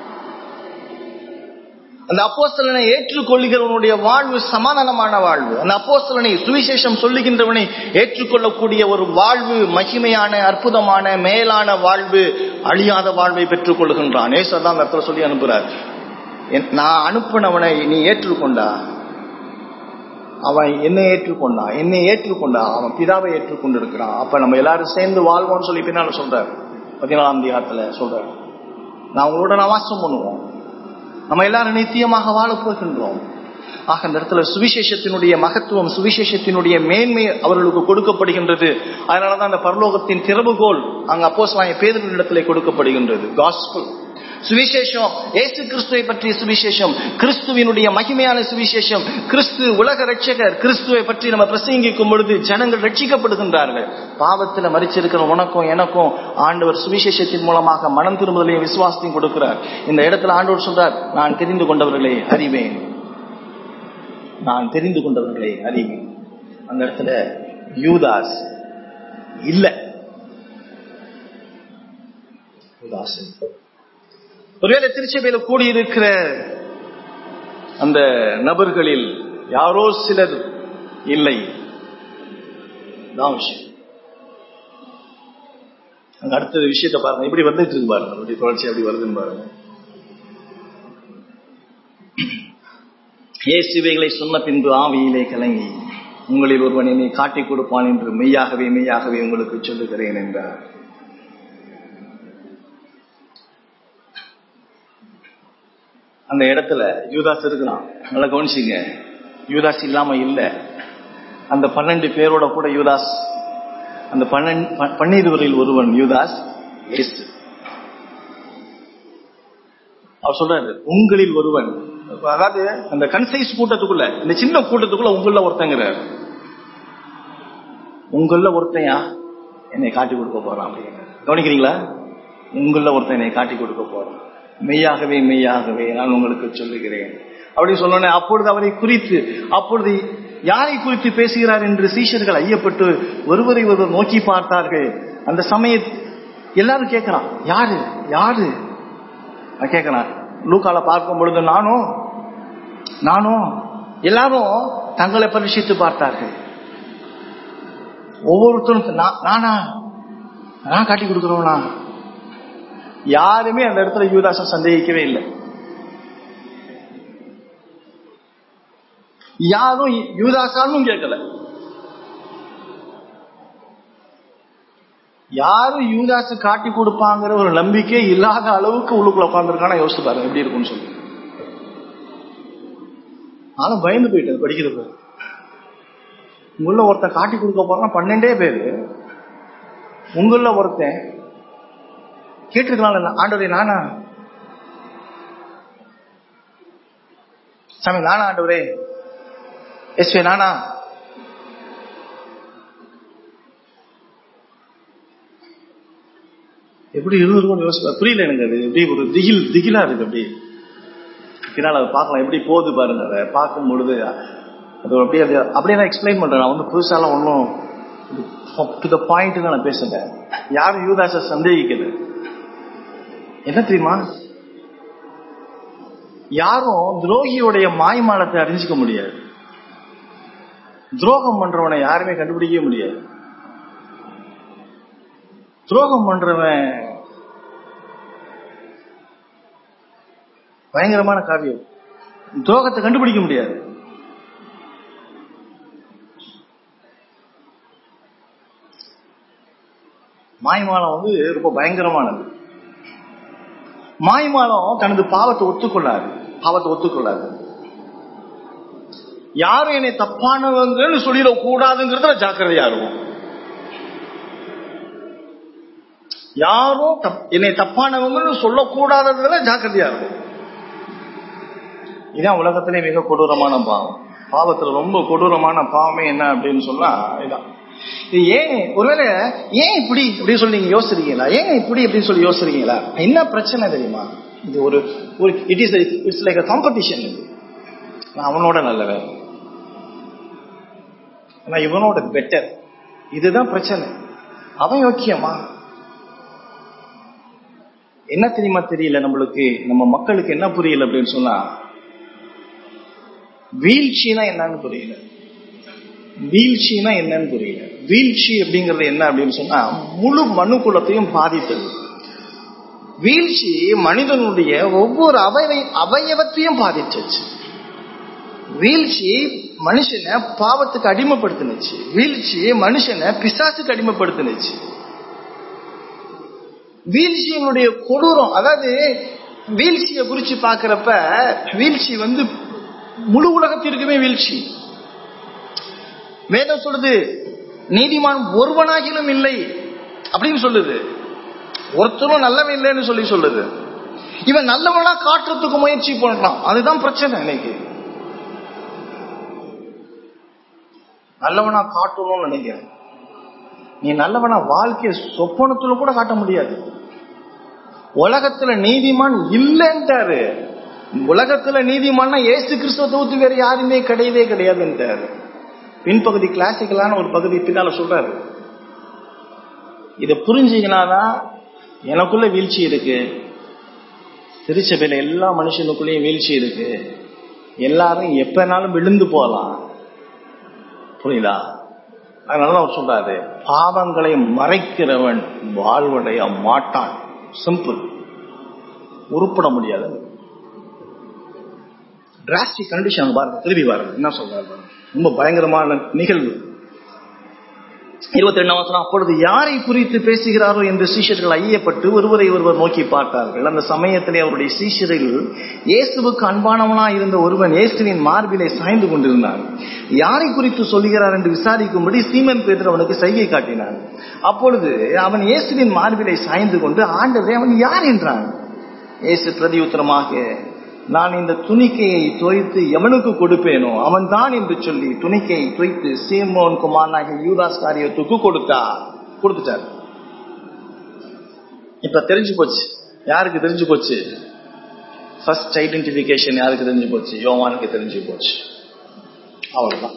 அந்த அப்போஸ்தலனை ஏற்றுக்கொள்கிறவனுடைய வாழ்வு சமாதானமான வாழ்வு. அந்த அப்போஸ்தலனை, சுவிசேஷம் சொல்லுகின்றவனை ஏற்றுக்கொள்ளக்கூடிய ஒரு வாழ்வு மகிமையான, அற்புதமான, மேலான வாழ்வு, அழியாத வாழ்வை பெற்றுக் கொள்கின்றான். ஏசுதான் அந்த இடத்துல சொல்லி அனுப்புறார், நான் அனுப்பினவனை நீ ஏற்றுக்கொண்டா, அவன் என்னை ஏற்றுக்கொண்டா, அவன் பிதாவை ஏற்றுக்கொண்டு இருக்கிறான். அப்ப நம்ம எல்லாரும் சேர்ந்து வாழ்வோம்னு சொல்லி பின்னால சொல்றாரு, 14ஆம் அதிகாரத்துல சொல்றாரு, நான் உங்களோட வாசம் பண்ணுவோம், நம்ம எல்லாரும் நித்தியமாக வாழ போகின்றோம். ஆக அந்த இடத்துல சுவிசேஷத்தினுடைய மகத்துவம், சுவிசேஷத்தினுடைய மேன்மை அவர்களுக்கு கொடுக்கப்படுகின்றது. அதனாலதான் அந்த பரலோகத்தின் திறவுகோல் அங்க அப்போஸ்தலனாகிய பேதுருவினிடத்திலே கொடுக்கப்படுகின்றது. காஸ்பல் சுவிசேஷம், இயேசு கிறிஸ்துவை பற்றிய சுவிசேஷம், கிறிஸ்துவினுடைய மகிமையான சுவிசேஷம், கிறிஸ்து உலக ரட்சகர், கிறிஸ்துவை பற்றி நம்ம பிரசங்கிக்கும் பொழுது ஜனங்கள் ரட்சிக்கப்படுகின்றார்கள். பாவத்துல மரிச்சிருக்கிற உனக்கும் எனக்கும் ஆண்டவர் சுவிசேஷத்தின் மூலமாக மனம் திரும்புதலையும் விசுவாசத்தையும் கொடுக்கிறார். இந்த இடத்துல ஆண்டவர் சொல்றார், நான் தெரிந்து கொண்டவர்களை அறிவேன், நான் தெரிந்து கொண்டவர்களை அறிவேன். அந்த இடத்துல யூதாஸ் இல்ல. யூதாஸ் ஒருவேளை திருச்சபையில கூடியிருக்கிற அந்த நபர்களில் யாரோ சிலர் இல்லை. அடுத்த விஷயத்தை பாருங்க, இப்படி வந்துட்டு இருக்கு பாருங்க, அப்படி தொடர்ச்சி அப்படி வருதுன்னு பாருங்க. இயேசுவைகளை சொன்ன பின்பு ஆவியிலே கலங்கி, உங்களில் ஒருவன் என்னை காட்டிக் கொடுப்பான் என்று மெய்யாகவே மெய்யாகவே உங்களுக்கு சொல்லுகிறேன் என்றார். அந்த இடத்துல யூதாஸ் இருக்கிறான். நல்லா கவனிச்சிங்க, யூதாஸ் இல்லாம இல்ல. அந்த 12 பேரோட கூட யூதாஸ், அந்த 12 ஒருவன் யூதாஸ் இயேசு. அவர் சொல்றாரு, உங்களில் ஒருவன், அதாவது அந்த கன்சைஸ் கூட்டத்துக்குள்ள, இந்த சின்ன கூட்டத்துக்குள்ள உங்கள ஒருத்தங்கிறார். உங்கள ஒருத்தையா என்னை காட்டி கொடுக்க போறான் அப்படின்னு கவனிக்கிறீங்களா? உங்கள ஒருத்தன் என்னை காட்டி கொடுக்க போறான், மெய்யாகவே மெய்யாகவே நான் உங்களுக்கு சொல்லுகிறேன் அப்படி சொன்னோன்னே, அப்பொழுது அவரை குறித்து, அப்பொழுது யாரை குறித்து பேசுகிறார் என்று சீஷர்கள் ஐயப்பட்டு ஒருவரை ஒருவர் நோக்கி பார்த்தார்கள். அந்த சமயம் எல்லாரும் கேட்கிறான், யாரு யாரு கேட்கிறான். லூக்கால பார்க்கும் பொழுது நானும் எல்லாரும் தங்களை பரிசித்து பார்த்தார்கள். ஒவ்வொருத்தரும் நான் காட்டி கொடுக்கிறோம்னா, யாருமே அந்த இடத்துல யூதாசை சந்தேகிக்கவே இல்லை. யாரும் யூதாசான்னு கேட்கல. யாரும் யூதாசு காட்டி கொடுப்பாங்கிற ஒரு நம்பிக்கை இல்லாத அளவுக்கு உள்ளுக்குள்ள உட்கார்ந்துருக்கான யோசிச்சு பாருங்க எப்படி இருக்கும்னு சொல்லி. நானும் பயந்து போயிட்டேன் படிக்கிறது. உங்கள ஒருத்தன் காட்டி கொடுக்க போறான், 12 பேரு. உங்கள ஒருத்தன் கேட்டிருக்கலாம், ஆண்டவரே நானா சாமி, நானா ஆண்டவரே, எஸ்வே நானா? எப்படி இருந்திருக்கும் யோசிப்பா, புரியல எனக்கு. அது எப்படி ஒரு திகிலா இருக்கு. அப்படி பின்னால் அதை பார்க்கலாம் எப்படி போகுது பாருங்க. அதை பார்க்கும் பொழுது அது அப்படியே நான் எக்ஸ்பிளைன் பண்றேன். நான் புதுசாலாம் ஒன்றும் டு த பாயிண்ட் நான் பேசுறேன். யாரும் யூதாசை சந்தேகிக்கல. என்ன தெரியுமா, யாரும் துரோகியோடைய மாய்மாலத்தை அறிஞ்சிக்க முடியாது. துரோகம் பண்றவனை யாருமே கண்டுபிடிக்கவே முடியாது. துரோகம் பண்றவன் பயங்கரமான காவியம். துரோகத்தை கண்டுபிடிக்க முடியாது. மாய்மாலம் ரொம்ப பயங்கரமானது. மாய்மாலம் தனது பாவத்தை ஒத்துக்கொள்ளாது. யாரும் என்னை தப்பானவங்கன்னு சொல்லிடக்கூடாதுங்கிறதுல ஜாக்கிரதையா இருக்கும். யாரும் என்னை தப்பானவங்கன்னு சொல்லக்கூடாததுல ஜாக்கிரதையா இருக்கும். இதுதான் உலகத்திலே மிக கொடூரமான பாவம். பாவத்துல ரொம்ப கொடூரமான பாவமே என்ன அப்படின்னு சொன்னா இதான். இது ஏன் ஒருவேளை ஏன் இப்படி இப்படி சொல்லி நீங்க யோசிக்கிறீங்களா? ஏன் இப்படி அப்படின்னு சொல்லி யோசிக்கிறீங்களா? என்ன பிரச்சனை தெரியுமா? இது ஒரு இட்ஸ் லைக் காம்படிஷன். இது நான் அவனோட நல்லவன், நான் இவனோட பெட்டர், இதுதான் பிரச்சனை. அவன் யோக்கியமா? என்ன தெரியுமா தெரியல நம்மளுக்கு, நம்ம மக்களுக்கு என்ன புரியல அப்படின்னு சொன்னா, வீழ்ச்சினா என்னன்னு புரியல. வீழ்ச்சினா என்னன்னு புரியல. வீழ்ச்சி அப்படிங்கிறது என்ன அப்படின்னு சொன்னா முழு மனு குலத்தையும் பாதித்தது. வீழ்ச்சி மனிதனுடைய ஒவ்வொரு அவயவத்தையும் பாதிச்சிச்சு. வீழ்ச்சி மனுஷனை பாவத்துக்கு அடிமைப்படுத்தினுச்சு. வீழ்ச்சி மனுஷனை பிசாசுக்கு அடிமைப்படுத்தினுச்சு. வீழ்ச்சியினுடைய கொடூரம், அதாவது வீழ்ச்சியை குறிச்சு பாக்குறப்ப வீழ்ச்சி முழு உலகத்திற்குமே வீழ்ச்சி. வேதம் சொல்லுது நீதிமான் ஒருவனாகிலும் இல்லை அப்படின்னு சொல்லுது. ஒருத்தரும் நல்லவன் இல்லைன்னு சொல்லுது. இவன் நல்லவனா காட்டுறதுக்கு முயற்சி பண்றான். அதுதான் பிரச்சனை. இன்னைக்கு நல்லவனா காட்டணும்னு நினைக்கிறேன். நீ நல்லவனா வாழ்க்கைய சொப்பனத்துல கூட காட்ட முடியாது. உலகத்துல நீதிமான் இல்லைன்றாரு. உலகத்துல நீதிமான்னா இயேசு கிறிஸ்துவை தவிர்த்து வேற யாருமே கிடையவே கிடையாதுன்றாரு. பின்பகுதி கிளாசிக்கலான ஒரு பகுதி பின்னால சொல்றாரு. இதை புரிஞ்சுக்கினாதான் எனக்குள்ள வீழ்ச்சி இருக்கு, திருச்சபையில எல்லா மனுஷனுக்குள்ளேயும் வீழ்ச்சி இருக்கு, எல்லாரும் எப்பனாலும் விழுந்து போகலாம். புரியுதா? அதனாலதான் அவர் சொல்றாரு, பாவங்களை மறைக்கிறவன் வாழ்வடைய மாட்டான். சிம்பிள். உருப்பட முடியாது. டிராஸ்டிக் கண்டிஷன் பாருங்க. திரும்பி பாருங்க என்ன சொல்றாரு. ரொம்ப பயங்கரமான நிகழ்வு. 22ஆம் வசனம். அப்பொழுது யாரை குறித்து பேசுகிறாரோ என்று சீஷர்கள் ஐயப்பட்டு ஒருவரை ஒருவர் நோக்கி பார்த்தார்கள். அந்த சமயத்திலே அவருடைய சீஷரில் இயேசுவுக்கு அன்பானவனா இருந்த ஒருவன் இயேசுவின் மார்பிலே சாய்ந்து கொண்டிருந்தான். யாரை குறித்து சொல்லுகிறார் என்று விசாரிக்கும்படி சீமன் பேதுரு அவனுக்கு சைகை காட்டினான். அப்பொழுது அவன் இயேசுவின் மார்பிலே சாய்ந்து கொண்டு, ஆண்டவரே, அவன் யார் என்றான். இயேசு பிரதியுத்தரமாக, நான் இந்த துணிக்கையை தோய்த்து எவனுக்கு கொடுப்பேனோ அவன் தான் என்று சொல்லி துணிக்கையை தோய்த்து சீமோன் குமாரனாகிய யூதாஸ் காரியத்துக்கு கொடுத்துட்டார். இப்ப தெரிஞ்சு போச்சு. யாருக்கு தெரிஞ்சு போச்சு? ஃபர்ஸ்ட் ஐடென்டிபிகேஷன் யாருக்கு தெரிஞ்சு போச்சு? யோவானுக்கு தெரிஞ்சு போச்சு. அவ்வளவுதான்.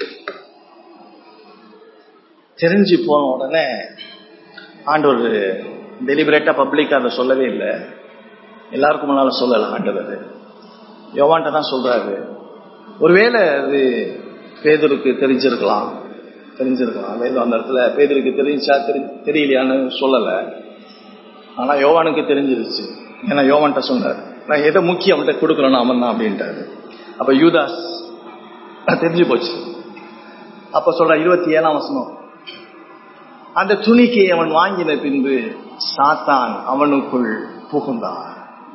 தெரிஞ்சு போன உடனே ஆண்டவர் டெலிபரேட்டா பப்ளிக்கா அதை சொல்லவே இல்லை. எல்லாருக்கும் முன்னால சொல்லல ஆண்டவர். யோவான்ட்ட தான் சொல்றாரு. ஒருவேளை அது பேதுருக்கு தெரிஞ்சிருக்கலாம். வேதம் அந்த இடத்துல பேதுருக்கு தெரிஞ்சா தெரியலையான்னு சொல்லல. ஆனா யோவானுக்கு தெரிஞ்சிருச்சு. ஏன்னா யோவான்ட்ட சொன்னார், நான் எதை முக்கியம் அவன்கிட்ட கொடுக்கலன்னு அவன் தான் அப்படின்ட்டாரு. அப்ப யூதாஸ் தெரிஞ்சு போச்சு. அப்ப சொல்ற 27ஆம் வசனம். அந்த துணிக்கை அவன் வாங்கின பின்பு சாத்தான் அவனுக்குள் புகுந்தான்.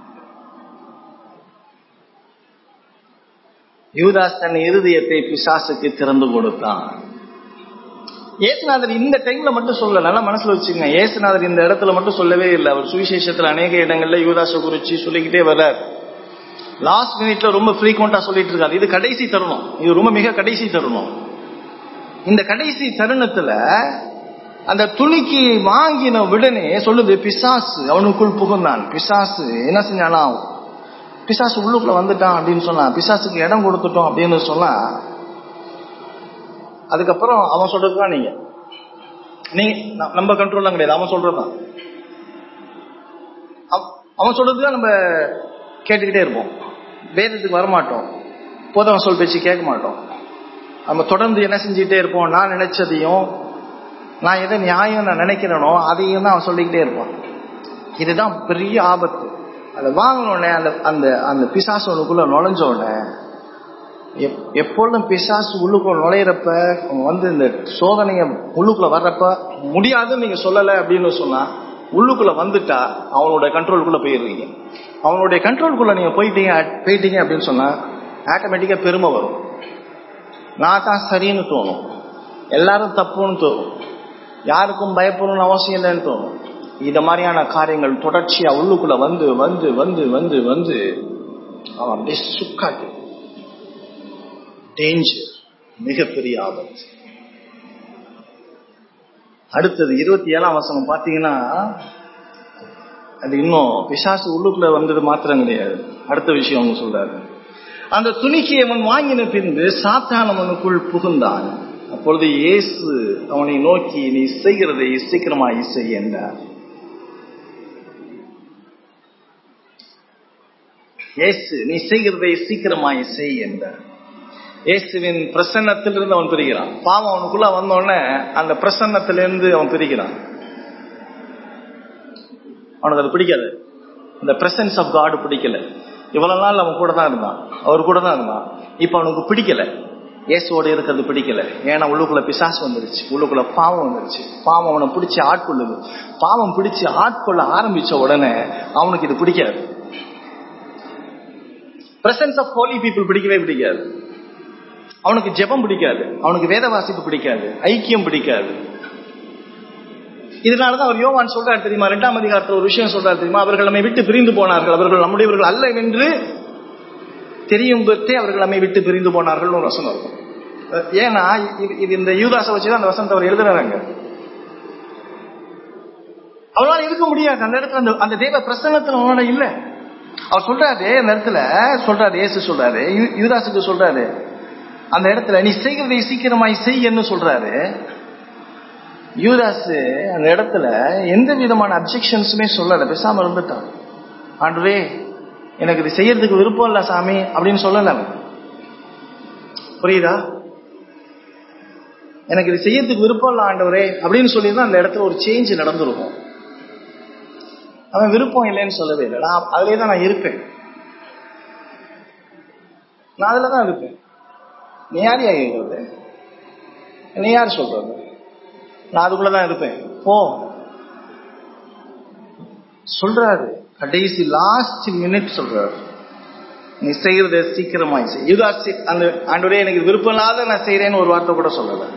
யூதாஸ் தன் இருதயத்தை பிசாசுக்கு திறந்து கொடுத்தான். இயேசுநாதர் இந்த டைம்ல மட்டும் சொல்லல, நல்லா மனசுல வச்சுக்கோங்க. இயேசுநாதர் இந்த இடத்துல மட்டும் சொல்லவே இல்லை. அவர் சுவிசேஷத்துல அநேக இடங்கள்ல யூதாசை குறிச்சு சொல்லிக்கிட்டே வர்றார். லாஸ்ட் மினிட்ல ரொம்ப ஃப்ரீக்வெண்டா சொல்லிட்டு இருக்காரு. இது கடைசி தருணம். இது ரொம்ப மிக கடைசி தருணம். இந்த கடைசி தருணத்துல அந்த துணிக்கு வாங்கின உடனே சொல்லுது, பிசாசு அவனுக்குள் புகுந்தான். பிசாசு என்ன செஞ்சானா? பிசாசு உள்ளுக்குள்ள வந்துட்டான் அப்படின்னு சொன்னா, பிசாசுக்கு இடம் கொடுத்துட்டோம் அப்படின்னு சொன்னா, அதுக்கப்புறம் அவன் சொல்றதுதான் நீங்க நம்ம கண்ட்ரோல்லாம் கிடையாது. அவன் சொல்றதுதான் நம்ம கேட்டுக்கிட்டே இருப்போம். வேதத்துக்கு வரமாட்டோம். போதவன் சொல் பேச்சு கேட்க மாட்டோம். நம்ம தொடர்ந்து என்ன செஞ்சுட்டே இருப்போம்? நான் நினைச்சதையும், நான் எதை நியாயம் நான் நினைக்கிறேனோ அதையும் தான் அவன் சொல்லிக்கிட்டே இருப்பான். இதுதான் பெரிய ஆபத்து. அதை வாங்கினோடனே அந்த பிசாசு உள்ளுக்குள்ள நுழைஞ்ச உடனே, எப்பொழுதும் பிசாசு உள்ளுக்குள்ள நுழையிறப்ப இந்த சோதனைய உள்ளுக்குள்ள வர்றப்ப முடியாதுன்னு நீங்க சொல்லலை அப்படின்னு சொன்னா, உள்ளுக்குள்ள வந்துட்டா அவனோட கண்ட்ரோலுக்குள்ள போயிடுறீங்க. அவனுடைய கண்ட்ரோலுக்குள்ள நீங்க போயிட்டீங்க அப்படின்னு சொன்னா ஆட்டோமேட்டிக்கா பெருமை வரும். நான் தான் சரின்னு தோணும், எல்லாரும் தப்புன்னு தோணும், யாருக்கும் பயப்படணும்னு அவசியம் இல்லைன்னு தோணும். இத மாதிரியான காரியங்கள் தொடர்ச்சியா உள்ளுக்குள்ள வந்து வந்து வந்து வந்து வந்து அவன் அப்படியே சுக்காட்டு டேஞ்சர், மிகப்பெரிய ஆபத்து. அடுத்தது 27ஆம் வசனம் பாத்தீங்கன்னா, அது இன்னும் பிசாசு உள்ளுக்குள்ள வந்தது மாத்திரம் கிடையாது. அடுத்த விஷயம் அவங்க சொல்றாரு, அந்த துணிக்கையை அவன் வாங்கின பின்பு சாத்தான் அவனுக்குள் புகுந்தான். அப்பொழுது இயேசு அவனை நோக்கி, நீ செய்கிறதை சீக்கிரமாய் செய் என்றார். இயேசு நீ செய்கிறதை சீக்கிரமாய் செய் என்றார். இயேசுவின் பிரசன்னத்திலிருந்து அவன் பிரிகிறான். பாவம் அவனுக்குள்ள வந்தோடனே அந்த பிரசன்னத்திலிருந்து அவன் பிரிகிறான். அவனுக்கு அது பிடிக்காது, அந்த பிரசன்ஸ் ஆஃப் காட் பிடிக்கல. இவ்வளவு நாள் அவன் கூட தான் இருந்தான், அவர் கூட தான் இருந்தான். இப்ப அவனுக்கு பிடிக்கல, இயேசுவோட இருக்கிறது பிடிக்கல. ஏன்னா உள்ளுக்குள்ள பிசாசு வந்துருச்சு, உள்ளுக்குள்ள பாவம் வந்துருச்சு. பாவம் அவனை பிடிச்சி ஆட்கொள்ளுது. பாவம் பிடிச்சி ஆட்கொள்ள ஆரம்பிச்ச உடனே அவனுக்கு இது பிடிக்காது. பிரசன்ஸ் ஆஃப் ஹோலி பீப்புள் பிடிக்கவே பிடிக்காது. அவனுக்கு ஜெபம் பிடிக்காது, அவனுக்கு வேத வாசிப்பு பிடிக்காது, ஐக்கியம் பிடிக்காது. இதனாலதான் அவர் யோவான் சொல்றாரு தெரியுமா, 2ஆம் அதிகாரத்தில் ஒரு விஷயம் சொல்றாரு தெரியுமா, அவர்கள் நம்மை விட்டு பிரிந்து போனார்கள், அவர்கள் நம்முடையவர்கள் அல்ல என்று தெரியும் போதே அவர்கள் நம்மை விட்டு பிரிந்து போனார்கள் ஒரு வசனம் இருக்கும். ஏன்னா இது இந்த யூதாசை வச்சுதான் அந்த வசனத்தை அவர் எழுதுறாங்க. அவரால் இருக்க முடியாது அந்த இடத்துல, அந்த தேவ பிரசன்னத்துல அவனோட இல்ல. அவர் சொல்றாரு அந்த இடத்துல, சொல்றாரு இயேசு சொல்றாரு யூதாசுக்கு, சொல்றாரு அந்த இடத்துல நீ செய்கிறதை சீக்கிரமாய் செய்யன்னு சொல்றாரு. யூதாசு அந்த இடத்துல எந்த விதமான அப்செக்ஷன்ஸுமே சொல்லல, பேசாம இருந்துட்டான். ஆண்டவரே எனக்கு இது செய்யறதுக்கு விருப்பம் இல்ல சாமி அப்படின்னு சொல்லல. புரியுதா? எனக்கு இது செய்யறதுக்கு விருப்பம் இல்ல ஆண்டவரே அப்படின்னு சொல்லியிருந்தா அந்த இடத்துல ஒரு சேஞ்ச் நடந்துருக்கும். அவன் விருப்பம் இல்லைன்னு சொல்லவே இல்லை. நான் அதுலயே தான் நான் இருப்பேன், நான் அதுலதான் இருப்பேன். நீ யார் கேட்கறது? நீ யார் சொல்றது? நான் அதுக்குள்ளதான் இருப்பேன் போ சொல்றாரு. கடைசி லாஸ்ட் மினிட் சொல்றாரு, நீ செய்யறத சீக்கிரமாய் செய். யூதாஸ் அந்த ஆண்டவரே எனக்கு விருப்பம் இல்லாத நான் செய்யறேன்னு ஒரு வார்த்தை கூட சொல்லல.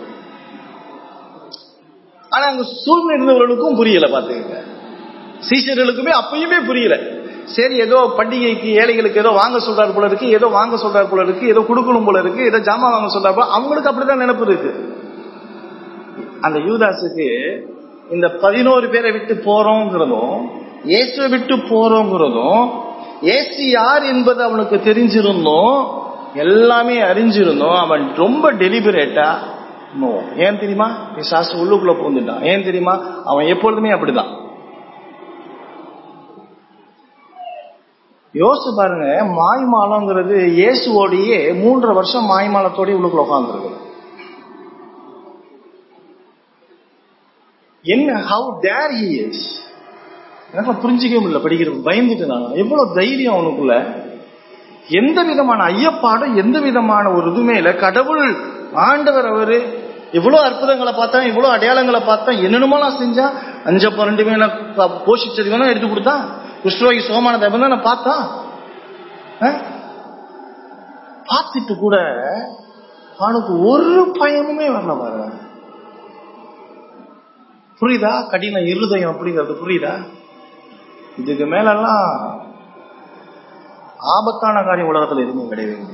ஆனா அங்க சூழ்நிலை இருந்தவர்களுக்கும் புரியல. பாத்துக்கங்க, சீஷர்களுக்குமே அப்பயுமே புரியல. சரி, ஏதோ பண்டிகைக்கு ஏழைகளுக்கு ஏதோ வாங்க சொல்றாரு போல இருக்கு, ஏதோ வாங்க சொல்றாரு போல இருக்கு, ஏதோ கொடுக்கணும் போல இருக்கு, ஏதோ ஜாமான் வாங்க சொல்றாரு போல, அவங்களுக்கு அப்படிதான் நினைப்பு இருக்கு. அந்த யூதாசுக்கு இந்த 11 பேரை விட்டு போறோங்கிறதும் இயேசுவை விட்டு போறோங்கிறதும், இயேசு யார் என்பது அவனுக்கு தெரிஞ்சிருந்தோம், எல்லாமே அறிஞ்சிருந்தோம். அவன் ரொம்ப டெலிபரேட்டா நோ. ஏன் தெரியுமா? பிசாசு உள்ளுக்குள்ள போந்துட்டான். ஏன் தெரியுமா? அவன் எப்பொழுதுமே அப்படிதான். யோசிச்சு பாருங்க, மாய்மாலங்கிறது இயேசுவோடையே 3 வருஷம் மாய்மாலத்தோடய உள்ளுக்குள்ள உட்கார்ந்துருக்கு. என்ன, how dare he is? எனக்கு புரிஞ்சிக்கவே முடியல படிக்கிறது, பயந்துட்டு நான். எவ்வளவு தைரியம் அவனுக்குள்ள, எந்த விதமான ஐயப்பாடும் எந்த விதமான ஒரு இதுவுமே இல்லை. கடவுள் ஆண்டவர் அவரு எவ்வளவு அற்புதங்களை பார்த்தா, இவ்வளவு அடையாளங்களை பார்த்தா, என்னென்னமோலாம் செஞ்சா. 5-12 வேணா போஷிச்சது வேணா எடுத்து கொடுத்தா, குஷ்டரோகி சோமான தேவன் தான் நான் பார்த்தான். பார்த்துட்டு கூட அவனுக்கு ஒரு பயனுமே வரல பாருங்க. புரியுதா? கடின இருதயம் அப்படிங்கிறது புரியுதா? இதுக்கு மேலெல்லாம் ஆபத்தான காரியம் உலகத்தில் எதுவுமே கிடையாது.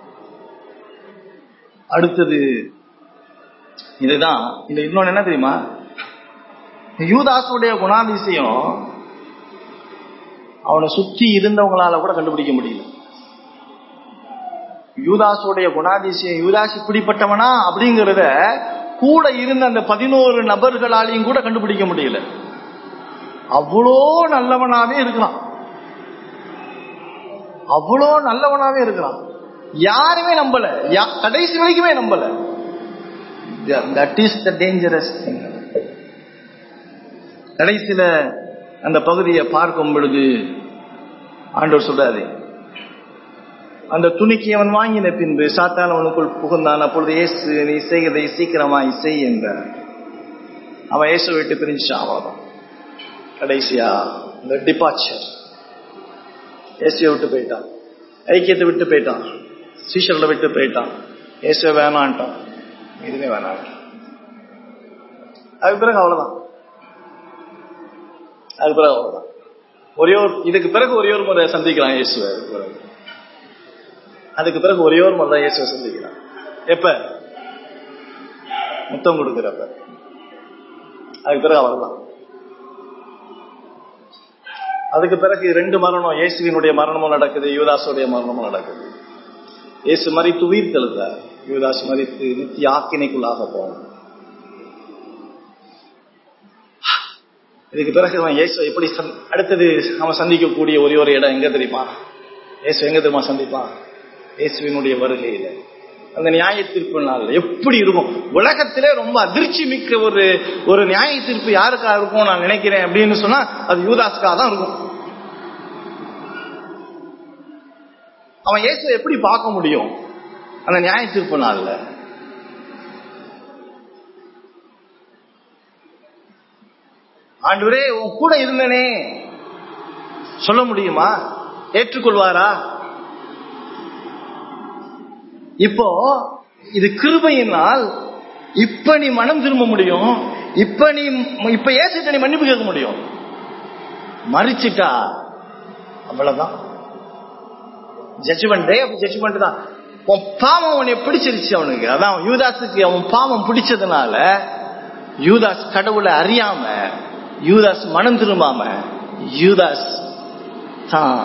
அடுத்தது இதுதான். இந்த இன்னொன்னு என்ன தெரியுமா? யூதாசுடைய குணாதிசயம் அவனை சுத்தி இருந்தவங்களால கூட கண்டுபிடிக்க முடியல. யூதாசுடைய குணாதிசயம், யூதாஸ் இப்படிப்பட்டவனா அப்படிங்கறத கூட இருந்த அந்த 11 நபர்களாலையும் கூட கண்டுபிடிக்க முடியல. அவ்வளோ நல்லவனாவே இருக்கிறான், அவ்வளோ நல்லவனாவே இருக்கிறான். யாருமே நம்பல, கடைசி வரைக்குமே நம்பல. That is the dangerous thing. கடைசியில அந்த பகுதியை பார்க்கும் பொழுது ஆண்டவர் சொல்றாரு, அந்த துணிக்கை அவன் வாங்கின பின்பு சாத்தான் அவனுக்குள் புகுந்தான். அப்பொழுது இயேசு நீ செய்கிறதை சீக்கிரமாய் செய் என்றார். அவன் இயேசு விட்டு பிரிஞ்சான். அவ்வளவுதான். கடைசியா இந்த டிபார்ச்சர், இயேசுவை விட்டு போயிட்டான், ஐக்கியத்தை விட்டு போயிட்டான், சீஷர்களை விட்டு போயிட்டான், இயேசுவை வேணான்ட்டான், எதுவுமே வேணான்ட்டான். அதுக்கு பிறகு அவ்வளவுதான். அதுக்கு பிறகு அவ்வளவுதான். இதுக்கு பிறகு ஒரே ஒரு முறை சந்திக்கலாம் இயேசுவை. அதுக்கு பிறகு ஒரே ஒரு முறை தான் இயேசுவை சந்திக்கிறான். எப்ப? முத்தம் கொடுக்கிறப்ப. அதுக்கு பிறகு அவர்தான். அதுக்கு பிறகு 2 மரணம், இயேசுவினுடைய மரணமும் நடக்குது, யூதாசுடைய மரணமும் நடக்குது. இயேசு மரித்து உயிர் தெழுந்தார், யூதாஸ் மரித்து நித்திய ஆக்கினைக்குள்ளாக போனார். இதுக்கு பிறகு அவன் இயேசு எப்படி அடுத்தது அவன் சந்திக்கக்கூடிய ஒரே ஒரு இடம் எங்க தெரியுமா? இயேசு எங்க தெரியுமா சந்திப்பான்? இயேசுவினுடைய வருகையில, அந்த நியாய தீர்ப்பு நாள் எப்படி இருக்கும்? உலகத்திலே ரொம்ப அதிர்ச்சி மிக்க ஒரு நியாய தீர்ப்பு யாருக்கா இருக்கும் நான் நினைக்கிறேன் அப்படின்னு சொன்னா அது யூதாஸ்காக தான் இருக்கும். அவன் இயேசுவை எப்படி பார்க்க முடியும் அந்த நியாய தீர்ப்பு நாள்ல? ஆண்டவரே உன் கூட இருந்தனே சொல்ல முடியுமா? ஏற்றுக்கொள்வாரா? இப்போ இது கிருபையினால் இப்ப நீ மனம் திரும்ப முடியும். இப்ப ஏசிட்ட நீ மன்னிப்பு கேட்க முடியும். மறிச்சிட்டா அவ்வளவுதான். ஜட்ஜ்மெண்ட் டே ஆஃப் ஜட்ஜ்மெண்ட் தான். உன் பாவம் அவனை பிடிச்சிருச்சு அவனுக்கு. அதான் யூதாஸுக்கு அவன் பாவம் பிடிச்சதுனால யூதாஸ் கடவுளை அறியாம, யூதாஸ் மனம் திரும்பாம, யூதாஸ் தான்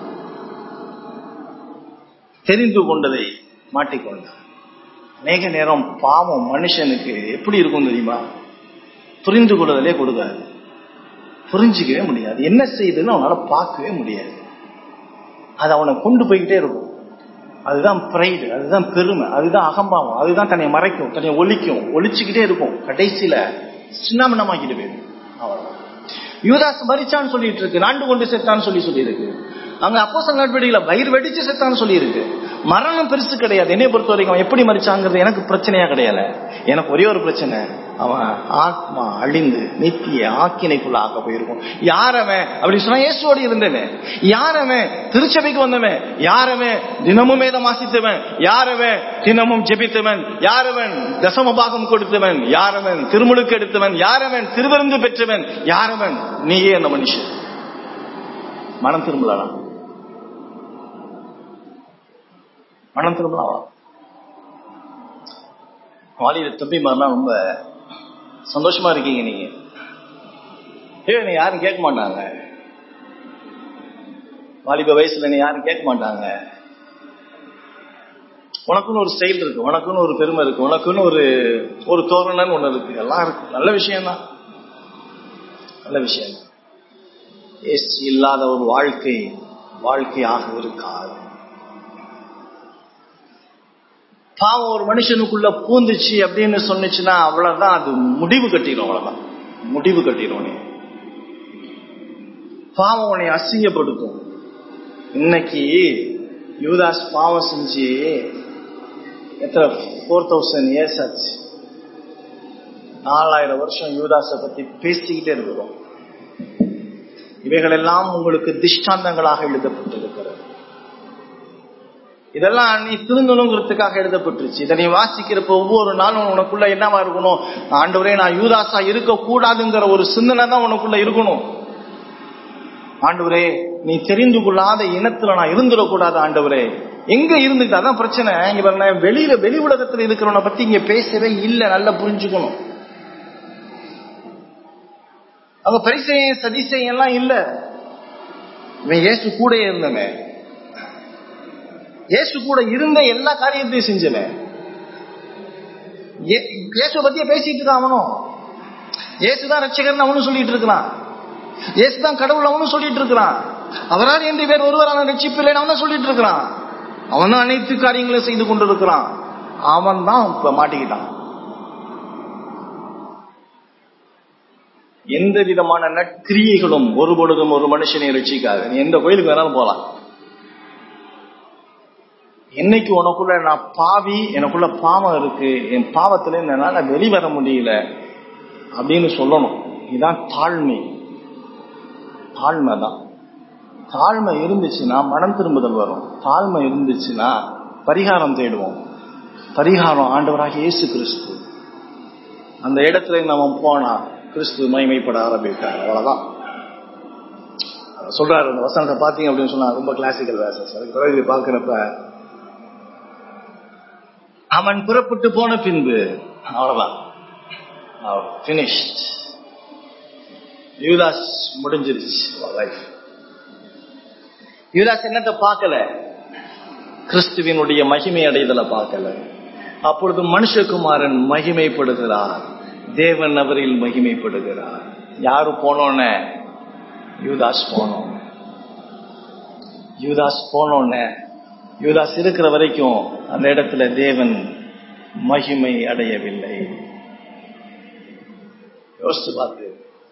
தெரிந்து கொண்டதை மாட்டிக்கொண்டான். அநேக நேரம் பாவம் மனுஷனுக்கு எப்படி இருக்கும் தெரியுமா? புரிந்து கொள்வதிலே கொடுக்காது, புரிஞ்சிக்கவே முடியாது, என்ன செய்யுதுன்னு அவனால பார்க்கவே முடியாது. அது அவனை கொண்டு போய்கிட்டே இருக்கும். அதுதான் பிரைடு, அதுதான் பெருமை, அதுதான் அகம்பாவம், அதுதான் தன்னை மறைக்கும், தன்னை ஒழிச்சுக்கிட்டே இருக்கும். கடைசியில சின்னமனமாக்கிட்டு போயிடும். அவ்வளவுதான். யூதாஸ் மரிச்சான்னு சொல்லிட்டு இருக்கு, நாண்டு கொண்டு செத்தான்னு சொல்லி இருக்கு. அங்க அப்போஸ்தலர் நடவடிக்கையில வயிறு வெடிச்சு செத்தான்னு சொல்லி இருக்கு. மரணம் பெருசு கிடையாது. என்னை பொறுத்த வரைக்கும் அவன் எப்படி மரிச்சாங்கிறது எனக்கு பிரச்சனையா கிடையாது. எனக்கு ஒரே ஒரு பிரச்சனை, அவன் ஆத்மா அழிந்து நித்திய ஆக்கினைக்குள்ளாக போயிருக்கும். யாரவன் அப்படின்னு சொன்னா இயேசுவோடு இருந்தவன், யாரவன் திருச்சபைக்கு வந்தவன், யாரவன் தினமும் வேதம் வாசித்தவன், யாரவன் தினமும் ஜெபித்தவன், யாரவன் தசம பாகம் கொடுத்தவன், யாரவன் திருமுழுக்கு எடுத்தவன், யாரவன் திருவிருந்து பெற்றவன், யாரவன் நீயே அந்த மனுஷன் மனம் திரும்பலாம். மனம் திரும்பலாம். வாலியில தம்பி மாதிரிலாம் ரொம்ப சந்தோஷமா இருக்கீங்க நீங்க. நீ யாரும் கேட்க மாட்டாங்க. வாலிப வயசுல நீ யாரும் கேட்க மாட்டாங்க. உனக்குன்னு ஒரு ஸ்டைல் இருக்கு, உனக்குன்னு ஒரு பெருமை இருக்கு, உனக்குன்னு ஒரு தோரணன்னு ஒண்ணு இருக்கு, எல்லாம் இருக்கு. நல்ல விஷயம்தான், நல்ல விஷயம். இயேசு இல்லாத ஒரு வாழ்க்கையாக இருக்காது. பாவம் ஒரு மனுஷனுக்குள்ள பூந்துச்சு அப்படின்னு சொன்னிச்சுன்னா அவ்வளவுதான், அது முடிவு கட்டிடும். அவ்வளவுதான், முடிவு கட்டிடும். பாவம் உன்னை அசிங்கப்படுத்தும். இன்னைக்கு யூதாஸ் பாவம் செஞ்சு எத்தனை 4000 years ஆச்சு. 4000 வருஷம் யூதாஸை பத்தி பேசிக்கிட்டே இருக்கிறோம். இவைகள் எல்லாம் உங்களுக்கு திஷ்டாந்தங்களாக எழுதப்பட்டிருக்கிறது. இதெல்லாம் நீ திருந்தணுங்கிறதுக்காக எழுதப்பட்டுருச்சு. இதை நீ வாசிக்கிறப்ப ஒவ்வொரு நாளும் உனக்குள்ள என்னவா இருக்கணும்? ஆண்டவரே நான் யூதாஸா இருக்க கூடாதுங்கிற ஒரு சிந்தனை தான் உனக்குள்ள இருக்கணும். ஆண்டவரே நீ தெரிந்து கொள்ளாத இனத்துல நான் இருந்துடக்கூடாது. ஆண்டவரே எங்க இருந்துட்டு அதான் பிரச்சனை. இங்க பாருங்க, வெளி உலகத்துல இருக்கிறவனை பத்தி இங்க பேசவே இல்லை. நல்லா புரிஞ்சுக்கணும். அவங்க பரிசேயன் சதிசேயன் எல்லாம் இல்ல. இவன் இயேசு கூட இருந்தவன், இயேசு கூட இருந்த எல்லா காரியத்தையும் செஞ்சவன். இயேசு பத்தியே பேசிட்டு இருக்கான் அவனும். இயேசுதான் ரட்சகர்னு அவனும் சொல்லிட்டு இருக்கிறான். இயேசுதான் கடவுள் அவனும் சொல்லிட்டு இருக்கிறான். அவரால் என்று வேறு ஒருவரான ரட்சிப்பு இல்லைன்னு அவனும் சொல்லிட்டு இருக்கிறான். அவன் தான் அனைத்து காரியங்களும் செய்து கொண்டிருக்கிறான். அவன் தான் இப்ப மாட்டிக்கிட்டான். எந்த விதமான நற்கிரியைகளும் ஒரு பொழுதும் ஒரு மனுஷனை ரட்சிக்காது. நீ எந்த கோயிலுக்கு வேணாலும் போலாம். என்னைக்கு உனக்குள்ள நான் பாவி, எனக்குள்ள பாவம் இருக்கு, என் பாவத்துல என்னால வெளிவர முடியல அப்படின்னு சொல்லணும். இதுதான் தாழ்மை. தாழ்மை தான். தாழ்மை இருந்துச்சுன்னா மனம் திரும்புதல் வரும். தாழ்மை இருந்துச்சுன்னா பரிகாரம் தேடுவோம். பரிகாரம் ஆண்டவராக இயேசு கிறிஸ்து. அந்த இடத்துல நம்ம போனா கிறிஸ்து மகிமைப்பட ஆரம்பித்தார். அவ்வளவுதான் சொல்றாரு. அந்த வசனத்தை பாத்தீங்க அப்படின்னு சொன்னா ரொம்ப கிளாசிக்கல் வேர்சஸ். அதுக்கு பிறகு பாக்குறப்ப அவன் புறப்பட்டு போன பின்பு அவ்வளவுதான், finished. யூதாஸ் முடிஞ்சிருச்சு லைஃப். யூதாஸ் என்னத்தை பார்க்கல? கிறிஸ்துவினுடைய மகிமை அடைதலை பார்க்கல. அப்பொழுது மனுஷகுமாரன் மகிமைப்படுகிறார், தேவன் அவரில் மகிமைப்படுகிறார். யாரு போனோன்னு? யூதாஸ் போனோம். யூதாஸ் போனோன்னு, யூதாஸ் இருக்கிற வரைக்கும் அந்த இடத்துல தேவன் மகிமை அடையவில்லை. யோசிச்சு பார்த்து,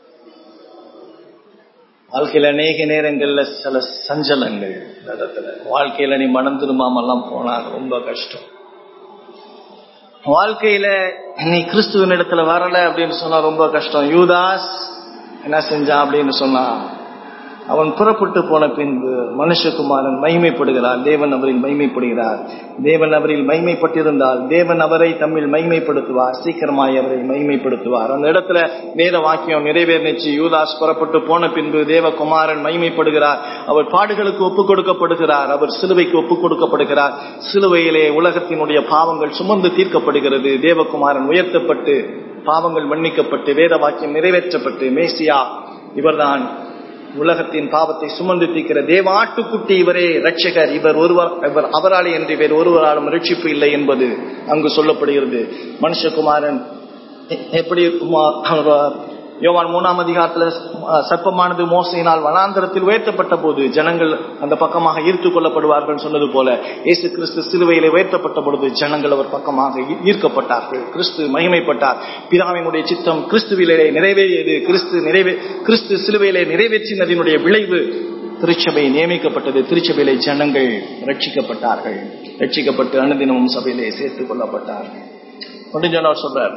வாழ்க்கையில அநேக நேரங்கள்ல சில சஞ்சலங்கள் இடத்துல, வாழ்க்கையில நீ மனம் திரும்பாமல்லாம் போனா ரொம்ப கஷ்டம். வாழ்க்கையில நீ கிறிஸ்துவின் இடத்துல வரல அப்படின்னு சொன்னா ரொம்ப கஷ்டம். யூதாஸ் என்ன செஞ்சான் அப்படின்னு சொன்னா, அவன் புறப்பட்டு போன பின்பு மனுஷகுமாரன் மகிமைப்படுகிறார், தேவன் அவரில் மகிமைப்படுகிறார். தேவன் அவரில் மகிமைப்பட்டிருந்தால் தேவன் அவரை தம்மில் மகிமைப்படுத்துவார், சீக்கிரமாய் அவரை மகிமைப்படுத்துவார். அந்த இடத்துல வேத வாக்கியம் நிறைவேறிச்சு. யூதாஸ் புறப்பட்டு போன பின்பு தேவகுமாரன் மகிமைப்படுகிறார், அவர் பாடுகளுக்கு ஒப்புக் கொடுக்கப்படுகிறார், அவர் சிலுவைக்கு ஒப்புக் கொடுக்கப்படுகிறார். சிலுவையிலே உலகத்தினுடைய பாவங்கள் சுமந்து தீர்க்கப்படுகிறது. தேவகுமாரன் உயர்த்தப்பட்டு பாவங்கள் மன்னிக்கப்பட்டு வேத வாக்கியம் நிறைவேற்றப்பட்டு மேசியா, இவர்தான் உலகத்தின் பாவத்தை சுமந்து தீர்க்கிற தேவ ஆட்டுக்குட்டி, இவரே ரட்சகர், இவர் அவராலே என்று வேறு ஒருவராலும் ரட்சிப்பு இல்லை என்பது அங்கு சொல்லப்படுகிறது. மனுஷகுமாரன் எப்படி யோவான் 3ஆம் அதிகாரத்துல சர்ப்பமானது மோசையினால் வனாந்தரத்தில் உயர்த்தப்பட்ட போது ஜனங்கள் அந்த பக்கமாக ஈர்த்து கொள்ளப்படுவார்கள் சொன்னது போல, இயேசு கிறிஸ்து சிலுவையிலே உயர்த்தப்பட்ட பொழுது ஜனங்கள் அவர் பக்கமாக ஈர்க்கப்பட்டார்கள். கிறிஸ்து மகிமைப்பட்டார். பிதாவினுடைய சித்தம் கிறிஸ்துவிலே நிறைவேறியது. கிறிஸ்து சிலுவையிலே நிறைவேற்றினதினுடைய விளைவு திருச்சபை நியமிக்கப்பட்டது. திருச்சபையிலே ஜனங்கள் ரட்சிக்கப்பட்டார்கள். ரட்சிக்கப்பட்டு அனுதினமும் சபையிலே சேர்த்துக் கொள்ளப்பட்டார்கள். முடிஞ்சவர் சொல்றார்.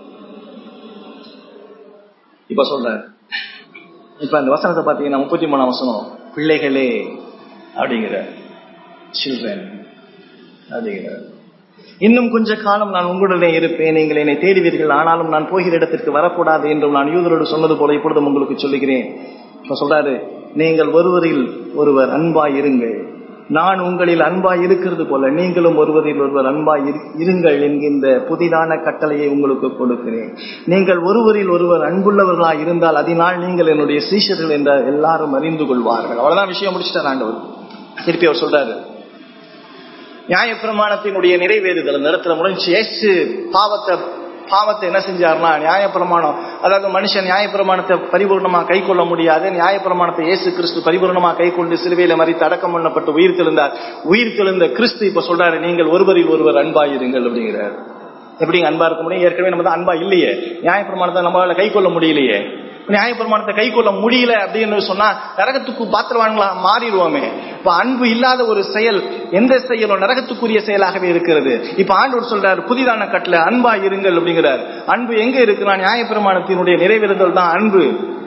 இப்ப சொல்றேன், இப்ப அந்த வசனத்தை பாத்தீங்கன்னா 33ஆம் வசனம், பிள்ளைகளே அப்படிங்கிற, சில்ட்ரன் அப்படிங்கிற. இன்னும் கொஞ்ச காலம் நான் உங்களுடனே இருப்பேன், நீங்கள் என்னை தேடுவீர்கள், ஆனாலும் நான் போகிற இடத்திற்கு வரக்கூடாது என்றும் நான் யூதரோடு சொன்னது போல இப்பொழுதும் உங்களுக்கு சொல்லுகிறேன். இப்ப சொல்றாரு, நீங்கள் ஒருவரில் ஒருவர் அன்பாய் இருங்கள், நான் உங்களில் அன்பாய் இருக்கிறது போல நீங்களும் ஒருவரில் ஒருவர் அன்பாய் இருங்கள் என்கின்ற புதிதான கட்டளையை உங்களுக்கு கொடுக்கிறேன். நீங்கள் ஒருவரில் ஒருவர் அன்புள்ளவர்களாய் இருந்தால் அதனால் நீங்கள் என்னுடைய சீஷர்கள் என்ற எல்லாரும் அறிந்து கொள்வார்கள். அவ்வளவுதான் விஷயம். முடிச்சுட்டார் ஆண்டவர். திருப்பி அவர் சொல்றாரு, நியாயப்பிரமாணத்தினுடைய நிறைவேறுதல் அந்த இடத்துல முடிஞ்சு. இயேசு பாவத்தை என்ன செஞ்சாருன்னா, நியாயப்பிரமாணம், அதாவது மனுஷன் நியாயப்பிரமாணத்தை பரிபூர்ணமா கை கொள்ள முடியாது. நியாயப்பிரமாணத்தை இயேசு கிறிஸ்து பரிபூர்ணமா கை கொண்டு சிலுவையில மரித்து அடக்கம் பண்ணப்பட்டு உயிர் தெழுந்தார். உயிர் தெழுந்த கிறிஸ்து இப்ப சொல்றாரு, நீங்கள் ஒருவரில் ஒருவர் அன்பாயிருங்கள் அப்படிங்கிறார். எப்படி அன்பா இருக்க முடியும்? ஏற்கனவே நம்ம தான் அன்பா இல்லையே. நியாயப்பிரமாணத்தை நம்மளால கை கொள்ள முடியலையே. நியாயப்பிரமாணத்தை கை கொள்ள முடியல அப்படின்னு சொன்னா நரகத்துக்கு பாத்திரவான்களா மாறிடுவோமே. இப்ப அன்பு இல்லாத ஒரு செயல், எந்த செயலும் நரகத்துக்குரிய செயலாகவே இருக்கிறது. இப்ப ஆண்டவர் சொல்றாரு, புதிதான கட்டளை அன்பா இருங்கள் அப்படிங்கிறார். அன்பு எங்க இருக்குன்னா, நியாயப்பிரமாணத்தினுடைய நிறைவேறுதல் தான் அன்பு.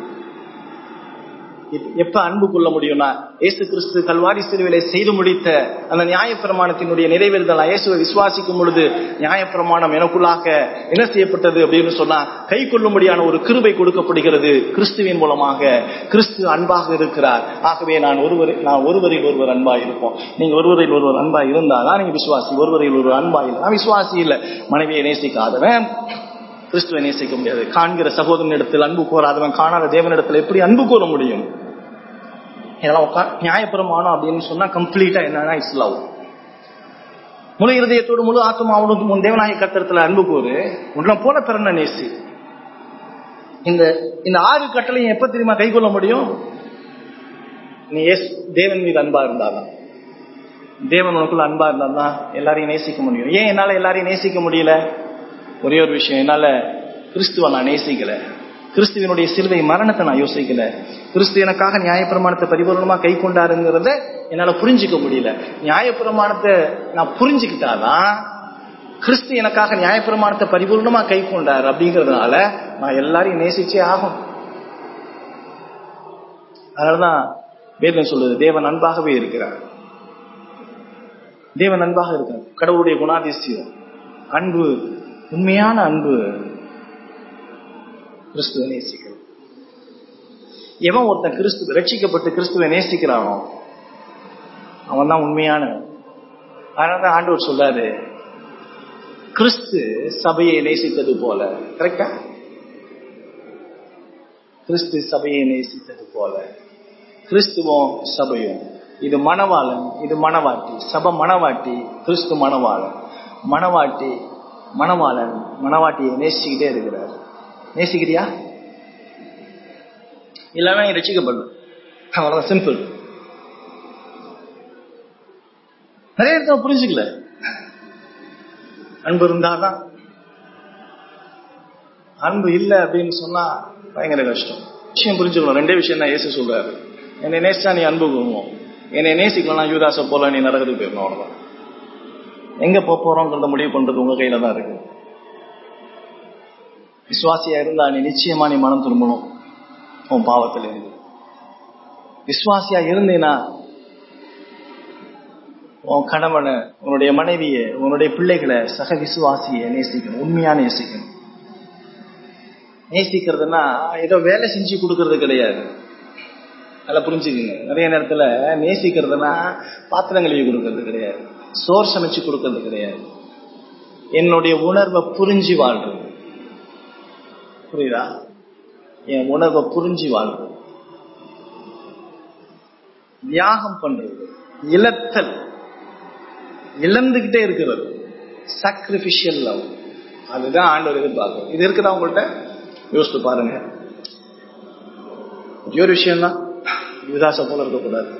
எப்ப அன்பு கொள்ள முடியும்னா, இயேசு கிறிஸ்து கல்வாரி சிலுவையிலே செய்து முடித்த அந்த நியாயப்பிரமாணத்தினுடைய நிறைவேறுதல். இயேசுவை விசுவாசிக்கும் பொழுது நியாயப்பிரமாணம் எனக்குள்ளாக என்ன செய்யப்பட்டது அப்படின்னு சொன்னா, கை கொள்ளும்படியான ஒரு கிருபை கொடுக்கப்படுகிறது கிறிஸ்துவின் மூலமாக. கிறிஸ்து அன்பாக இருக்கிறார். ஆகவே நான் ஒருவரில் ஒருவர் அன்பாக இருப்போம். நீங்க ஒருவரில் ஒருவர் அன்பாக இருந்தாதான் நீங்க விசுவாசி. ஒருவரில் ஒருவர் அன்பாக இல்லை, நான் விசுவாசி இல்லை. மனைவியை நேசிக்காதவன் கிறிஸ்துவை நேசிக்க முடியாது. காண்கிற சகோதரனிடத்தில் அன்பு கோராதவன் காணாத தேவனிடத்தில் எப்படி அன்பு கோர முடியும்? இதெல்லாம் நியாயப்பிரமாணம் அப்படின்னு சொன்னா கம்ப்ளீட்டா என்னன்னா இஸ்லாம். முழு இருதயத்தோடு முழு ஆத்மாவோடு உன் தேவனாய கர்த்தரிடத்தில் அன்பு கூறு, உன்னை போல பிறந்த நேசி. இந்த 6 கட்டளையும் எப்ப தெரியுமா கை கொள்ள முடியும்? நீ தேவன் மீது அன்பா இருந்தாதான், தேவன் உனக்குள்ள அன்பா இருந்தாதான் எல்லாரையும் நேசிக்க முடியும். ஏன் என்னால எல்லாரையும் நேசிக்க முடியல? ஒரே ஒரு விஷயம், என்னால கிறிஸ்துவ நான் நேசிக்கல. கிறிஸ்துவனுடைய சிலுவை மரணத்தை நான் யோசிக்கல. கிறிஸ்து எனக்காக நியாயப்பிரமாணத்தை பரிபூர்ணமா கை கொண்டாருங்கிறத என்னால புரிஞ்சுக்க முடியல. நியாயப்பிரமாணத்தை நான் புரிஞ்சுக்கிட்டாதான் கிறிஸ்து எனக்காக நியாயப்பிரமாணத்தை பரிபூர்ணமா கை கொண்டாரு அப்படிங்கறதுனால நான் எல்லாரையும் நேசிச்சே ஆகும். அதனாலதான் வேதம் சொல்லுது, தேவன் அன்பாகவே இருக்கிறார். தேவன் அன்பாக இருக்கிறார். கடவுளுடைய குணாதிசயம் அன்பு, உண்மையான அன்பு. கிறிஸ்துவை நேசிக்கிறது. எவன் ஒருத்தன் கிறிஸ்து ரட்சிக்கப்பட்டு கிறிஸ்துவை நேசிக்கிறானோ அவன் தான் உண்மையான. அதனாலதான் ஆண்டவர் சொல்றாரு, கிறிஸ்து சபையை நேசித்தது போல. கரெக்டா? கிறிஸ்து சபையை நேசித்தது போல கிறிஸ்துவும் சபையும். இது மணவாளன், இது மணவாட்டி. சபை மணவாட்டி, கிறிஸ்து மணவாளன். மணவாட்டி மணவாளன் மணவாட்டியை நேசிக்கிட்டே இருக்கிறார். நேசிக்கிறியா? இல்லைன்னா நீ ரசிக்கப்படணும். அவ்வளவுதான், சிம்பிள். நிறைய இடத்துல புரிஞ்சுக்கல. அன்பு இருந்தாதான். அன்பு இல்லை அப்படின்னு சொன்னா பயங்கர கஷ்டம். விஷயம் புரிஞ்சுக்கணும். ரெண்டே விஷயம் தான் இயேசு சொல்றாரு. என்னை நேசிச்சா நீ அன்பு கூறுவோம், என்னை நேசிக்கலாம் யூதாச போல நீ நரகத்துக்கு போயிடணும். அவ்வளவுதான். எங்க போறோங்கிறத முடிவு பண்றது உங்க கையில தான் இருக்கு. விசுவாசியா இருந்தா நீ நிச்சயமா நீ மனம் திரும்பணும் உன் பாவத்துல இருந்து. விசுவாசியா இருந்தேனா உன் கணவனை, உன்னுடைய மனைவியை, உன்னுடைய பிள்ளைகளை, சக விசுவாசியை நேசிக்கணும். உண்மையா நேசிக்கணும். நேசிக்கிறதுனா ஏதோ வேலை செஞ்சு கொடுக்கறது கிடையாது. நல்லா புரிஞ்சுக்கங்க. நிறைய நேரத்துல நேசிக்கிறதுனா பாத்திரம் கழுவி கொடுக்கறது கிடையாது, சோர் சமைச்சு கொடுக்கறது கிடையாது. என்னுடைய உணர்வை புரிஞ்சு வாழ்றது. புரியுதா? என் உணர்வை புரிஞ்சு வாழ்றது, தியாகம் பண்றது, இழத்தல், இழந்துகிட்டே இருக்கிறது, சாக்ரிபிஷியல் லவ். அதுதான் ஆண்டவர் எதிர்பார்க்கும். இது இருக்குதா உங்கள்கிட்ட? யோசித்து பாருங்க. ஒரு விஷயம் தான், யூதாச போல இருக்கக்கூடாது.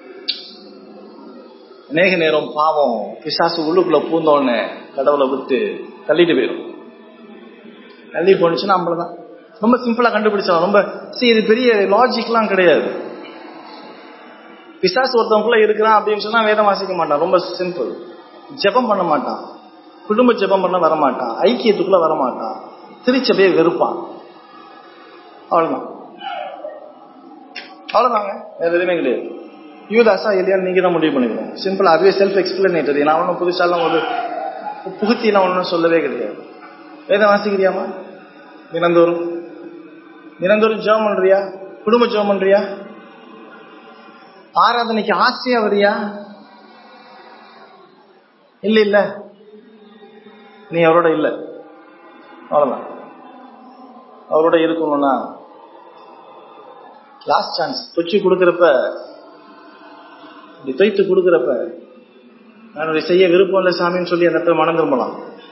அநேக நேரம் பாவம் பிசாசு உள்ளுக்குள்ள பூந்தோடனே கடவுளை விட்டு தள்ளிட்டு போயிடும். தள்ளி போனுச்சுன்னா நம்மளதான் ரொம்ப சிம்பிளா கண்டுபிடிச்சோம். ரொம்ப இது பெரிய லாஜிக்லாம் கிடையாது. பிசாசு ஒருத்தவங்களுக்குள்ள இருக்கிறான் அப்படின்னு சொன்னா வேதம் வாசிக்க மாட்டான். ரொம்ப சிம்பிள். ஜெபம் பண்ண மாட்டான், குடும்ப ஜெபம் பண்ண வரமாட்டான், ஐக்கியத்துக்குள்ள வரமாட்டான், திருச்சபையை வெறுப்பான். அவ்வளவுதான், அவ்வளவுதாங்க. வேற எதுவுமே கிடையாது. யூதாசா இல்லையான்னு நீங்க தான் முடிவு பண்ணிக்கணும். சிம்பிளா, அதுவே செல்ஃப் எக்ஸ்பிளனேட்டரி. நான் ஒன்றும் புதுசாலாம் ஒரு புகுத்திலாம் ஒன்றும் சொல்லவே கிடையாது. வேதம் வாசிக்கிறியாமா? தினந்தோறும் தினந்தோறும் ஜெபம் பண்றியா? குடும்ப ஜெபம் பண்றியா? ஆராதனைக்கு ஆசையா வரியா? இல்ல இல்ல, நீ அவரோட இல்ல. அவ்வளவுதான். அவரோட இருக்கணும்னா லாஸ்ட் சான்ஸ். தொச்சு கொடுக்கறப்ப, தொய்த்து கொடுக்கறப்ப நான் செய்ய விருப்பம் இல்லை சாமின்னு சொல்லி அந்த இடத்துல மனம் திரும்பலாம்.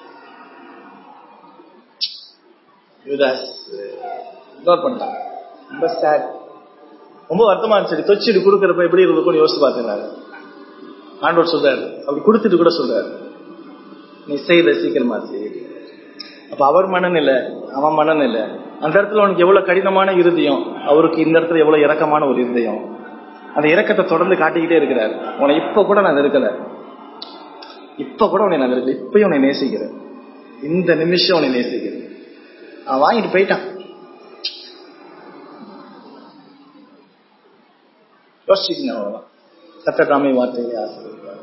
யூதாஸ் பண்ணிட்டான். ரொம்ப சேட், ரொம்ப வருத்தமா இருந்துச்சு. தொச்சிட்டு கொடுக்கறப்ப எப்படி இருந்துக்கும் யோசிச்சு பார்த்தேன். ஆண்டவர் சொல்றாரு, அப்படி கொடுத்துட்டு கூட சொல்றாரு, நீ செய்த சீக்கிரமா செய். அப்ப அவர் மனநிலை, அவன் மனநிலை, அந்த இடத்துல உனக்கு எவ்வளவு கடினமான இருதயம், அவருக்கு இந்த இடத்துல எவ்வளவு இரக்கமான ஒரு இருதயம். அந்த இரக்கத்தை தொடர்ந்து காட்டிக்கிட்டே இருக்கிறார். உன்னை இப்ப கூட நான் இருக்கல, இப்ப கூட உன்னை நான் இருக்கல, இப்பயும் உன்னை நேசிக்கிறேன், இந்த நிமிஷம் உன்னை நேசிக்கிறேன். அவன் வாங்கிட்டு போயிட்டான். யோசிச்சுக்கங்க. அவ்வளவுதான். சட்டத்தாமை வார்த்தையை ஆசிரியர்.